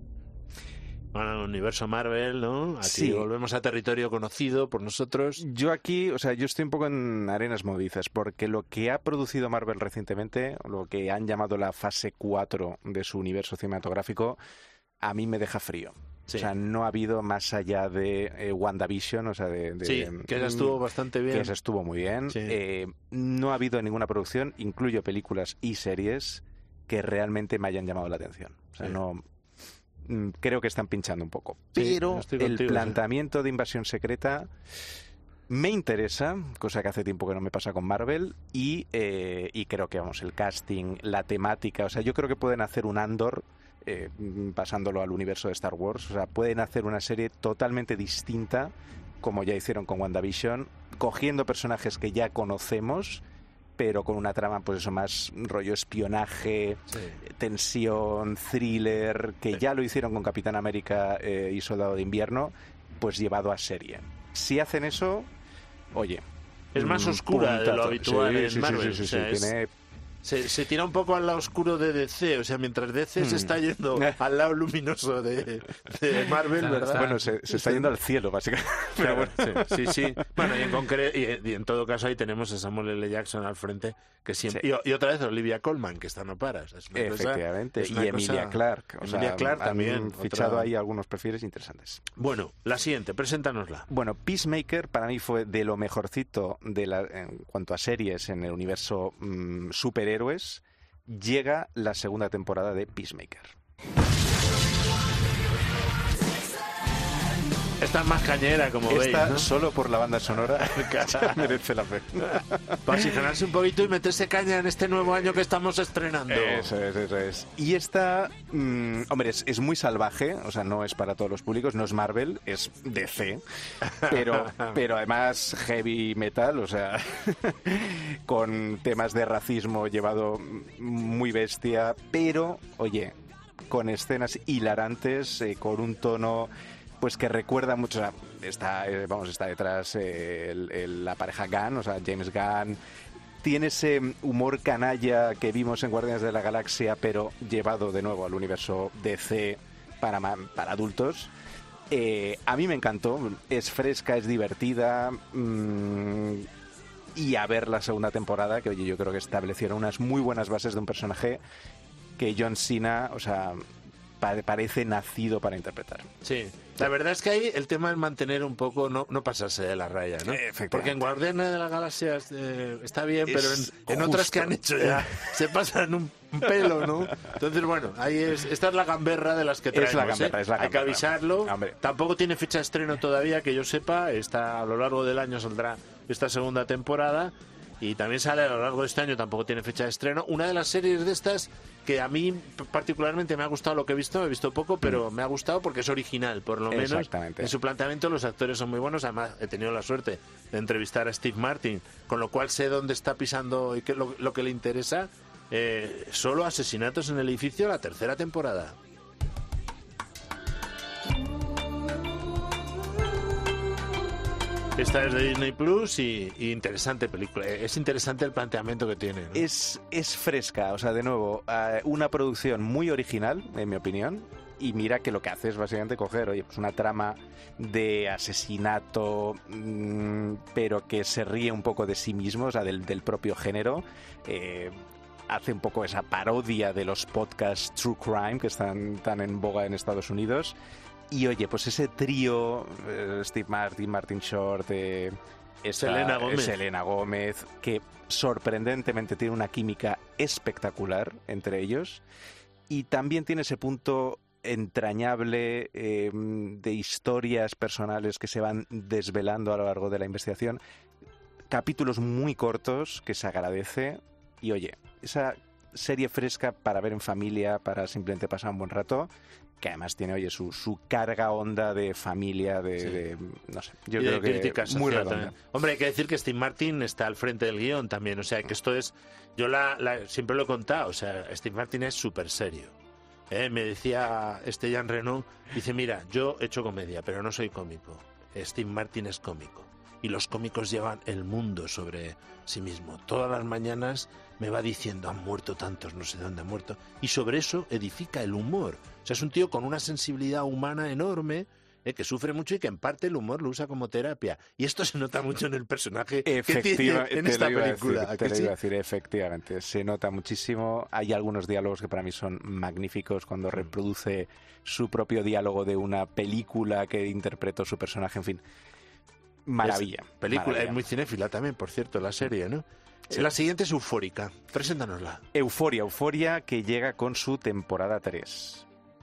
Bueno, universo Marvel, ¿no? Aquí sí. Volvemos a territorio conocido por nosotros. Yo aquí, o sea, yo estoy un poco en arenas movedizas, porque lo que ha producido Marvel recientemente, lo que han llamado la fase 4 de su universo cinematográfico, a mí me deja frío. Sí. O sea, no ha habido más allá de WandaVision, o sea, sí, que esa estuvo bastante bien. Que esa estuvo muy bien. Sí. No ha habido ninguna producción, incluyo películas y series, que realmente me hayan llamado la atención. O sea, no... Creo que están pinchando un poco. Pero el planteamiento de Invasión Secreta me interesa, cosa que hace tiempo que no me pasa con Marvel, y creo que, vamos, el casting, la temática, o sea, yo creo que pueden hacer un Andor, pasándolo al universo de Star Wars, o sea, pueden hacer una serie totalmente distinta, como ya hicieron con WandaVision, cogiendo personajes que ya conocemos, pero con una trama, pues eso, más rollo espionaje, tensión, thriller, que ya lo hicieron con Capitán América y Soldado de Invierno, pues llevado a serie. Si hacen eso, oye... Es más oscura de lo habitual en Marvel. Sí, tiene... Se tira un poco al lado oscuro de DC, o sea, mientras DC se está yendo al lado luminoso de Marvel, ¿verdad? Bueno, se está yendo al cielo, básicamente. Pero bueno, sí. Bueno, y en todo caso ahí tenemos a Samuel L. Jackson al frente, que siempre... Sí. Y otra vez Olivia Colman, que esta no para. O sea, efectivamente, y Emilia Clarke. Emilia Clarke también. Han fichado ahí algunos perfiles interesantes. Bueno, la siguiente, preséntanosla. Bueno, Peacemaker para mí fue de lo mejorcito en cuanto a series en el universo superhéroes. Llega la segunda temporada de Peacemaker. Esta es más cañera, como veis, ¿no? Solo por la banda sonora merece la pena. Para oxigenarse un poquito y meterse caña en este nuevo año que estamos estrenando. Eso es. Y esta, hombre, es muy salvaje, o sea, no es para todos los públicos, no es Marvel, es DC, pero además heavy metal, o sea, con temas de racismo llevado muy bestia, pero, oye, con escenas hilarantes, con un tono... pues que recuerda mucho, o sea, está detrás la pareja Gunn, o sea, James Gunn. Tiene ese humor canalla que vimos en Guardianes de la Galaxia, pero llevado de nuevo al universo DC para adultos. A mí me encantó, es fresca, es divertida, y a ver la segunda temporada, que oye, yo creo que establecieron unas muy buenas bases de un personaje que John Cena, o sea... parece nacido para interpretar. Sí, la verdad es que ahí el tema es mantener un poco, no pasarse de la raya, ¿no? Porque en Guardianes de la Galaxia está bien, pero en otras que han hecho ya se pasan un pelo, ¿no? Entonces, bueno, esta es la gamberra de las que traemos. Es la gamberra. Hay que avisarlo. Hombre. Tampoco tiene fecha de estreno todavía, que yo sepa. A lo largo del año saldrá esta segunda temporada. Y también sale a lo largo de este año, tampoco tiene fecha de estreno. Una de las series de estas que a mí particularmente me ha gustado lo que he visto poco, pero me ha gustado porque es original, por lo menos. En su planteamiento los actores son muy buenos, además he tenido la suerte de entrevistar a Steve Martin, con lo cual sé dónde está pisando y qué lo que le interesa. Solo Asesinatos en el Edificio, la tercera temporada. Esta es de Disney Plus y interesante película. Es interesante el planteamiento que tiene, ¿no? Es fresca, o sea, de nuevo, una producción muy original, en mi opinión. Y mira que lo que hace es básicamente coger, oye, pues una trama de asesinato, pero que se ríe un poco de sí mismo, o sea, del propio género. Hace un poco esa parodia de los podcasts True Crime que están tan en boga en Estados Unidos. Y oye, pues ese trío, Steve Martin, Martin Short, Selena Gómez, que sorprendentemente tiene una química espectacular entre ellos, y también tiene ese punto entrañable de historias personales que se van desvelando a lo largo de la investigación, capítulos muy cortos que se agradece, y oye, esa serie fresca para ver en familia, para simplemente pasar un buen rato, que además tiene, oye, su carga honda de familia, de no sé, yo creo que muy redonda. Hombre, hay que decir que Steve Martin está al frente del guión también, o sea, que esto es, yo siempre lo he contado, o sea, Steve Martin es súper serio. Me decía Jean Reno, dice, mira, yo he hecho comedia, pero no soy cómico. Steve Martin es cómico. Y los cómicos llevan el mundo sobre sí mismo. Todas las mañanas me va diciendo, han muerto tantos, no sé dónde han muerto. Y sobre eso edifica el humor. O sea, es un tío con una sensibilidad humana enorme, que sufre mucho y que en parte el humor lo usa como terapia. Y esto se nota mucho en el personaje que tiene en esta película. Te lo iba a decir, efectivamente. Se nota muchísimo. Hay algunos diálogos que para mí son magníficos cuando reproduce su propio diálogo de una película que interpretó su personaje, en fin. Maravilla. Película, es muy cinéfila también, por cierto, la serie, ¿no? Sí. La siguiente es Eufórica. Preséntanosla. Euforia, que llega con su temporada 3.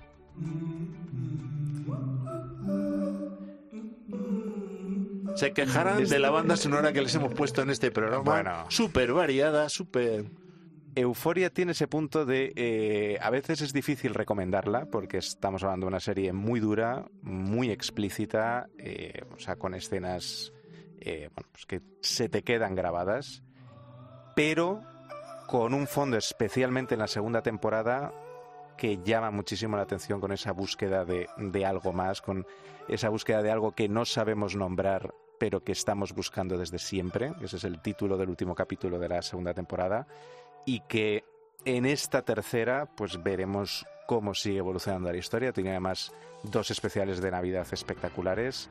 Se quejarán de la banda sonora que les hemos puesto en este programa. Bueno, súper variada, súper... Euforia tiene ese punto de... a veces es difícil recomendarla porque estamos hablando de una serie muy dura, muy explícita, o sea, con escenas pues que se te quedan grabadas, pero con un fondo, especialmente en la segunda temporada, que llama muchísimo la atención, con esa búsqueda de algo más, con esa búsqueda de algo que no sabemos nombrar, pero que estamos buscando desde siempre. Ese es el título del último capítulo de la segunda temporada. Y que en esta tercera pues veremos cómo sigue evolucionando la historia. Tiene además 2 especiales de Navidad espectaculares.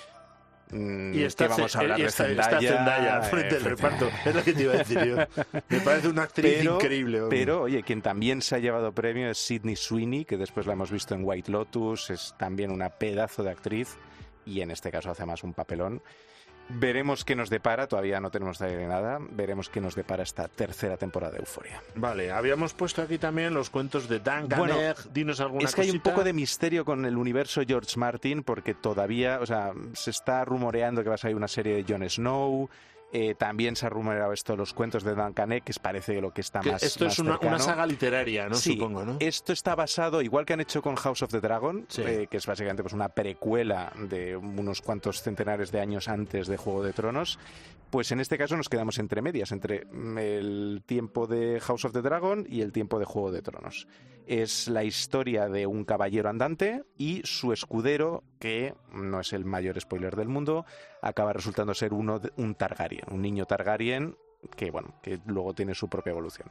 Y vamos a hablar de Zendaya al frente del reparto. Es lo que te iba a decir yo. Me parece una actriz increíble. Pero, oye, quien también se ha llevado premio es Sydney Sweeney, que después la hemos visto en White Lotus. Es también una pedazo de actriz y en este caso hace más un papelón. Veremos qué nos depara, todavía no tenemos de nada, veremos qué nos depara esta tercera temporada de Euphoria. Vale, habíamos puesto aquí también los cuentos de Dan Ganeer, dinos alguna cosita. Es que hay un cosita. poco de misterio con el universo George Martin, porque todavía, o sea, se está rumoreando que va a salir una serie de Jon Snow. También se ha rumoreado esto, los cuentos de Dan Canek, que parece lo que está más esto más es una saga literaria, ¿no? Sí, supongo, ¿no? Esto está basado, igual que han hecho con House of the Dragon, que es básicamente pues una precuela de unos cuantos centenares de años antes de Juego de Tronos. Pues en este caso nos quedamos entre medias, entre el tiempo de House of the Dragon y el tiempo de Juego de Tronos. Es la historia de un caballero andante y su escudero, que no es el mayor spoiler del mundo, acaba resultando ser un Targaryen, un niño Targaryen que, bueno, que luego tiene su propia evolución.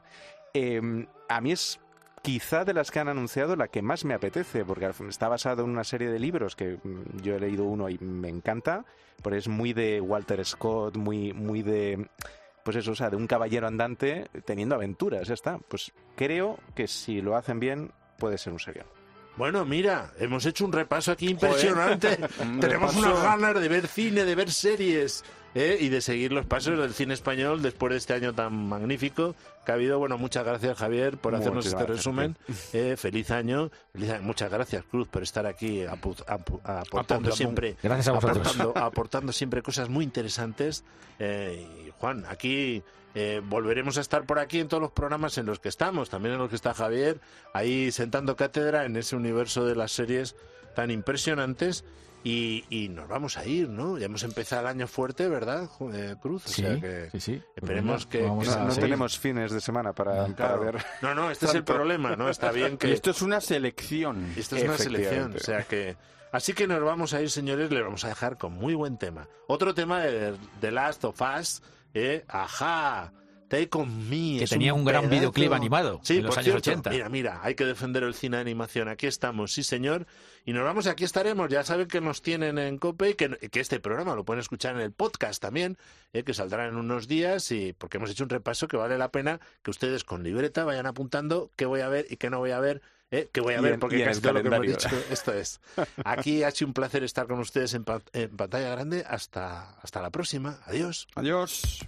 A mí es quizá de las que han anunciado la que más me apetece, porque está basado en una serie de libros que yo he leído uno y me encanta, porque es muy de Walter Scott, muy de... Pues eso, o sea, de un caballero andante teniendo aventuras, ya está. Pues creo que si lo hacen bien puede ser un serial. Bueno, mira, hemos hecho un repaso aquí impresionante. Tenemos unas ganas de ver cine, de ver series, y de seguir los pasos del cine español después de este año tan magnífico que ha habido. Bueno, muchas gracias, Javier, por hacernos este resumen. Feliz año. Muchas gracias, Cruz, por estar aquí aportando siempre. Gracias a vosotros. Aportando siempre cosas muy interesantes. Y Juan, aquí... volveremos a estar por aquí en todos los programas en los que estamos, también en los que está Javier, ahí sentando cátedra en ese universo de las series tan impresionantes, y nos vamos a ir, ¿no? Ya hemos empezado el año fuerte, ¿verdad, Cruz? O sea que sí. Esperemos que... No tenemos fines de semana para ver... No, este es el problema, ¿no? Está bien que... Esto es una selección. Esto es una selección, o sea que... Así que nos vamos a ir, señores, le vamos a dejar con muy buen tema. Otro tema de The Last of Us... Ajá, Take On Me. Que tenía un gran videoclip animado en los años 80. Mira, hay que defender el cine de animación. Aquí estamos, sí señor. Y nos vamos, aquí estaremos. Ya saben que nos tienen en COPE y que este programa lo pueden escuchar en el podcast también, que saldrá en unos días, y porque hemos hecho un repaso que vale la pena que ustedes con libreta vayan apuntando qué voy a ver y qué no voy a ver que voy a ver porque casi todo lo que hemos dicho, esto es. Aquí ha sido un placer estar con ustedes en pantalla grande. Hasta la próxima. Adiós. Adiós.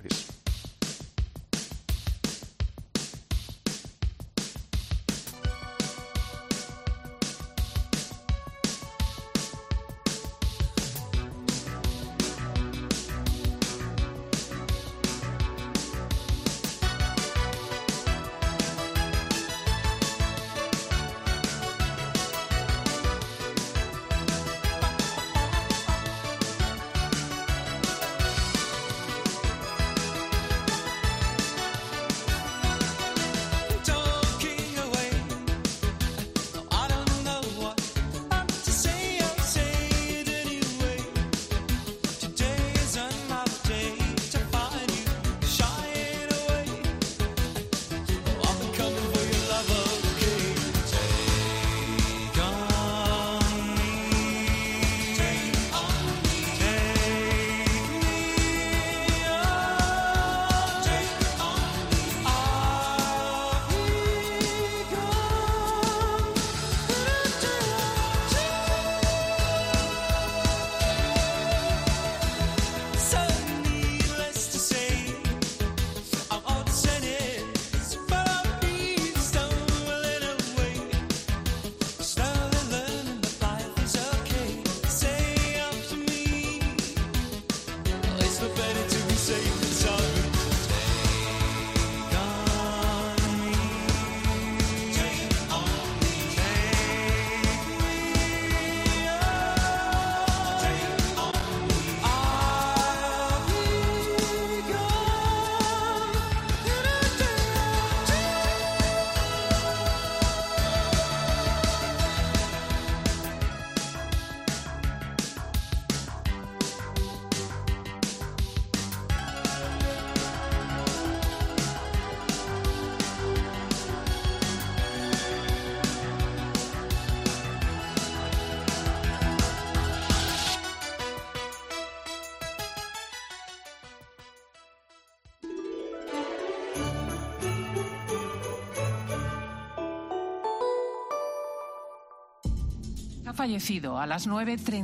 Ha fallecido a las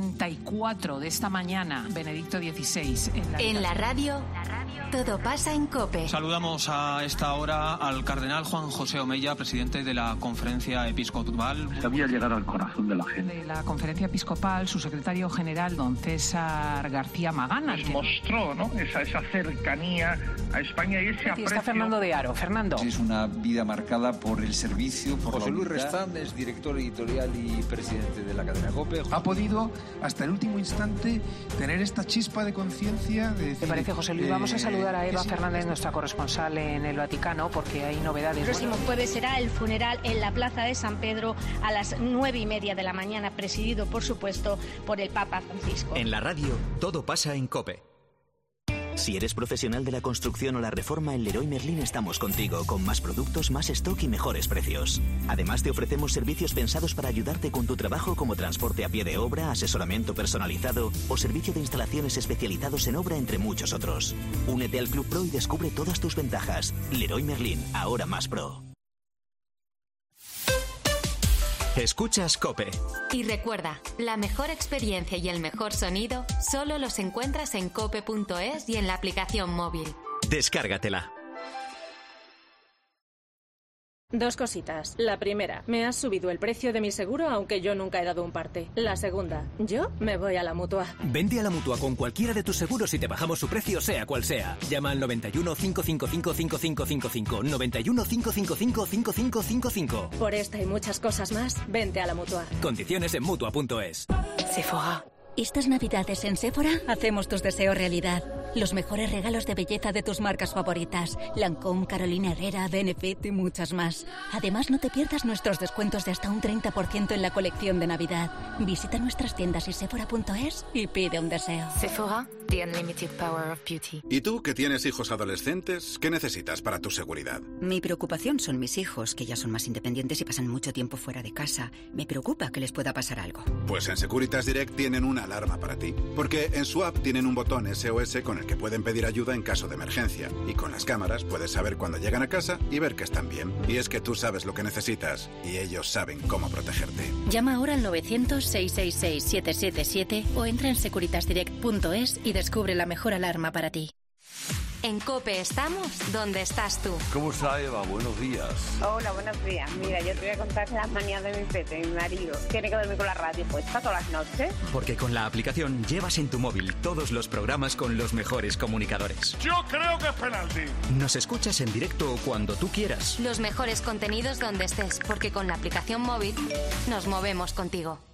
9:34 de esta mañana Benedicto XVI. En la radio, todo pasa en COPE. Saludamos a esta hora al cardenal Juan José Omeya, presidente de la Conferencia Episcopal. Sabía llegar al corazón de la gente. De la Conferencia Episcopal, su secretario general, don César García Magana. Pues mostró, ¿no?, esa cercanía a España y ese aprecio. Está Fernando de Aro. Fernando. Es una vida marcada por el servicio, por José la Luis Restán es director editorial y presidente de la cadena COPE. Ha podido hasta el último instante tener esta chispa de conciencia de decir... ¿Te parece, José Luis? Vamos a saludar a Eva Fernández, nuestra corresponsal en el Vaticano, porque hay novedades. El próximo jueves será el funeral en la Plaza de San Pedro a las 9:30 de la mañana, presidido, por supuesto, por el Papa Francisco. En la radio, todo pasa en COPE. Si eres profesional de la construcción o la reforma, en Leroy Merlin estamos contigo, con más productos, más stock y mejores precios. Además, te ofrecemos servicios pensados para ayudarte con tu trabajo, como transporte a pie de obra, asesoramiento personalizado o servicio de instalaciones especializados en obra, entre muchos otros. Únete al Club Pro y descubre todas tus ventajas. Leroy Merlin, ahora más pro. Escuchas COPE. Y recuerda, la mejor experiencia y el mejor sonido solo los encuentras en cope.es y en la aplicación móvil. Descárgatela. Dos cositas. La primera, me has subido el precio de mi seguro aunque yo nunca he dado un parte. La segunda, yo me voy a la Mutua. Vente a la Mutua con cualquiera de tus seguros y te bajamos su precio sea cual sea. Llama al 91 555 5555. 91 555 5555. Por esta y muchas cosas más, vente a la Mutua. Condiciones en Mutua.es. Sephora. Estas Navidades en Sephora hacemos tus deseos realidad. Los mejores regalos de belleza de tus marcas favoritas. Lancôme, Carolina Herrera, Benefit y muchas más. Además, no te pierdas nuestros descuentos de hasta un 30% en la colección de Navidad. Visita nuestras tiendas y Sephora.es y pide un deseo. Sephora, the unlimited power of beauty. ¿Y tú, que tienes hijos adolescentes, qué necesitas para tu seguridad? Mi preocupación son mis hijos, que ya son más independientes y pasan mucho tiempo fuera de casa. Me preocupa que les pueda pasar algo. Pues en Securitas Direct tienen una alarma para ti. Porque en su app tienen un botón SOS con el porque pueden pedir ayuda en caso de emergencia. Y con las cámaras puedes saber cuándo llegan a casa y ver que están bien. Y es que tú sabes lo que necesitas y ellos saben cómo protegerte. Llama ahora al 900-666-777 o entra en securitasdirect.es y descubre la mejor alarma para ti. En COPE estamos donde estás tú. ¿Cómo está, Eva? Buenos días. Hola, buenos días. Mira, yo te voy a contar las manías de mi pete, mi marido. Tiene que dormir con la radio puesta todas las noches. Porque con la aplicación llevas en tu móvil todos los programas con los mejores comunicadores. Yo creo que es penalti. Nos escuchas en directo cuando tú quieras. Los mejores contenidos donde estés, porque con la aplicación móvil nos movemos contigo.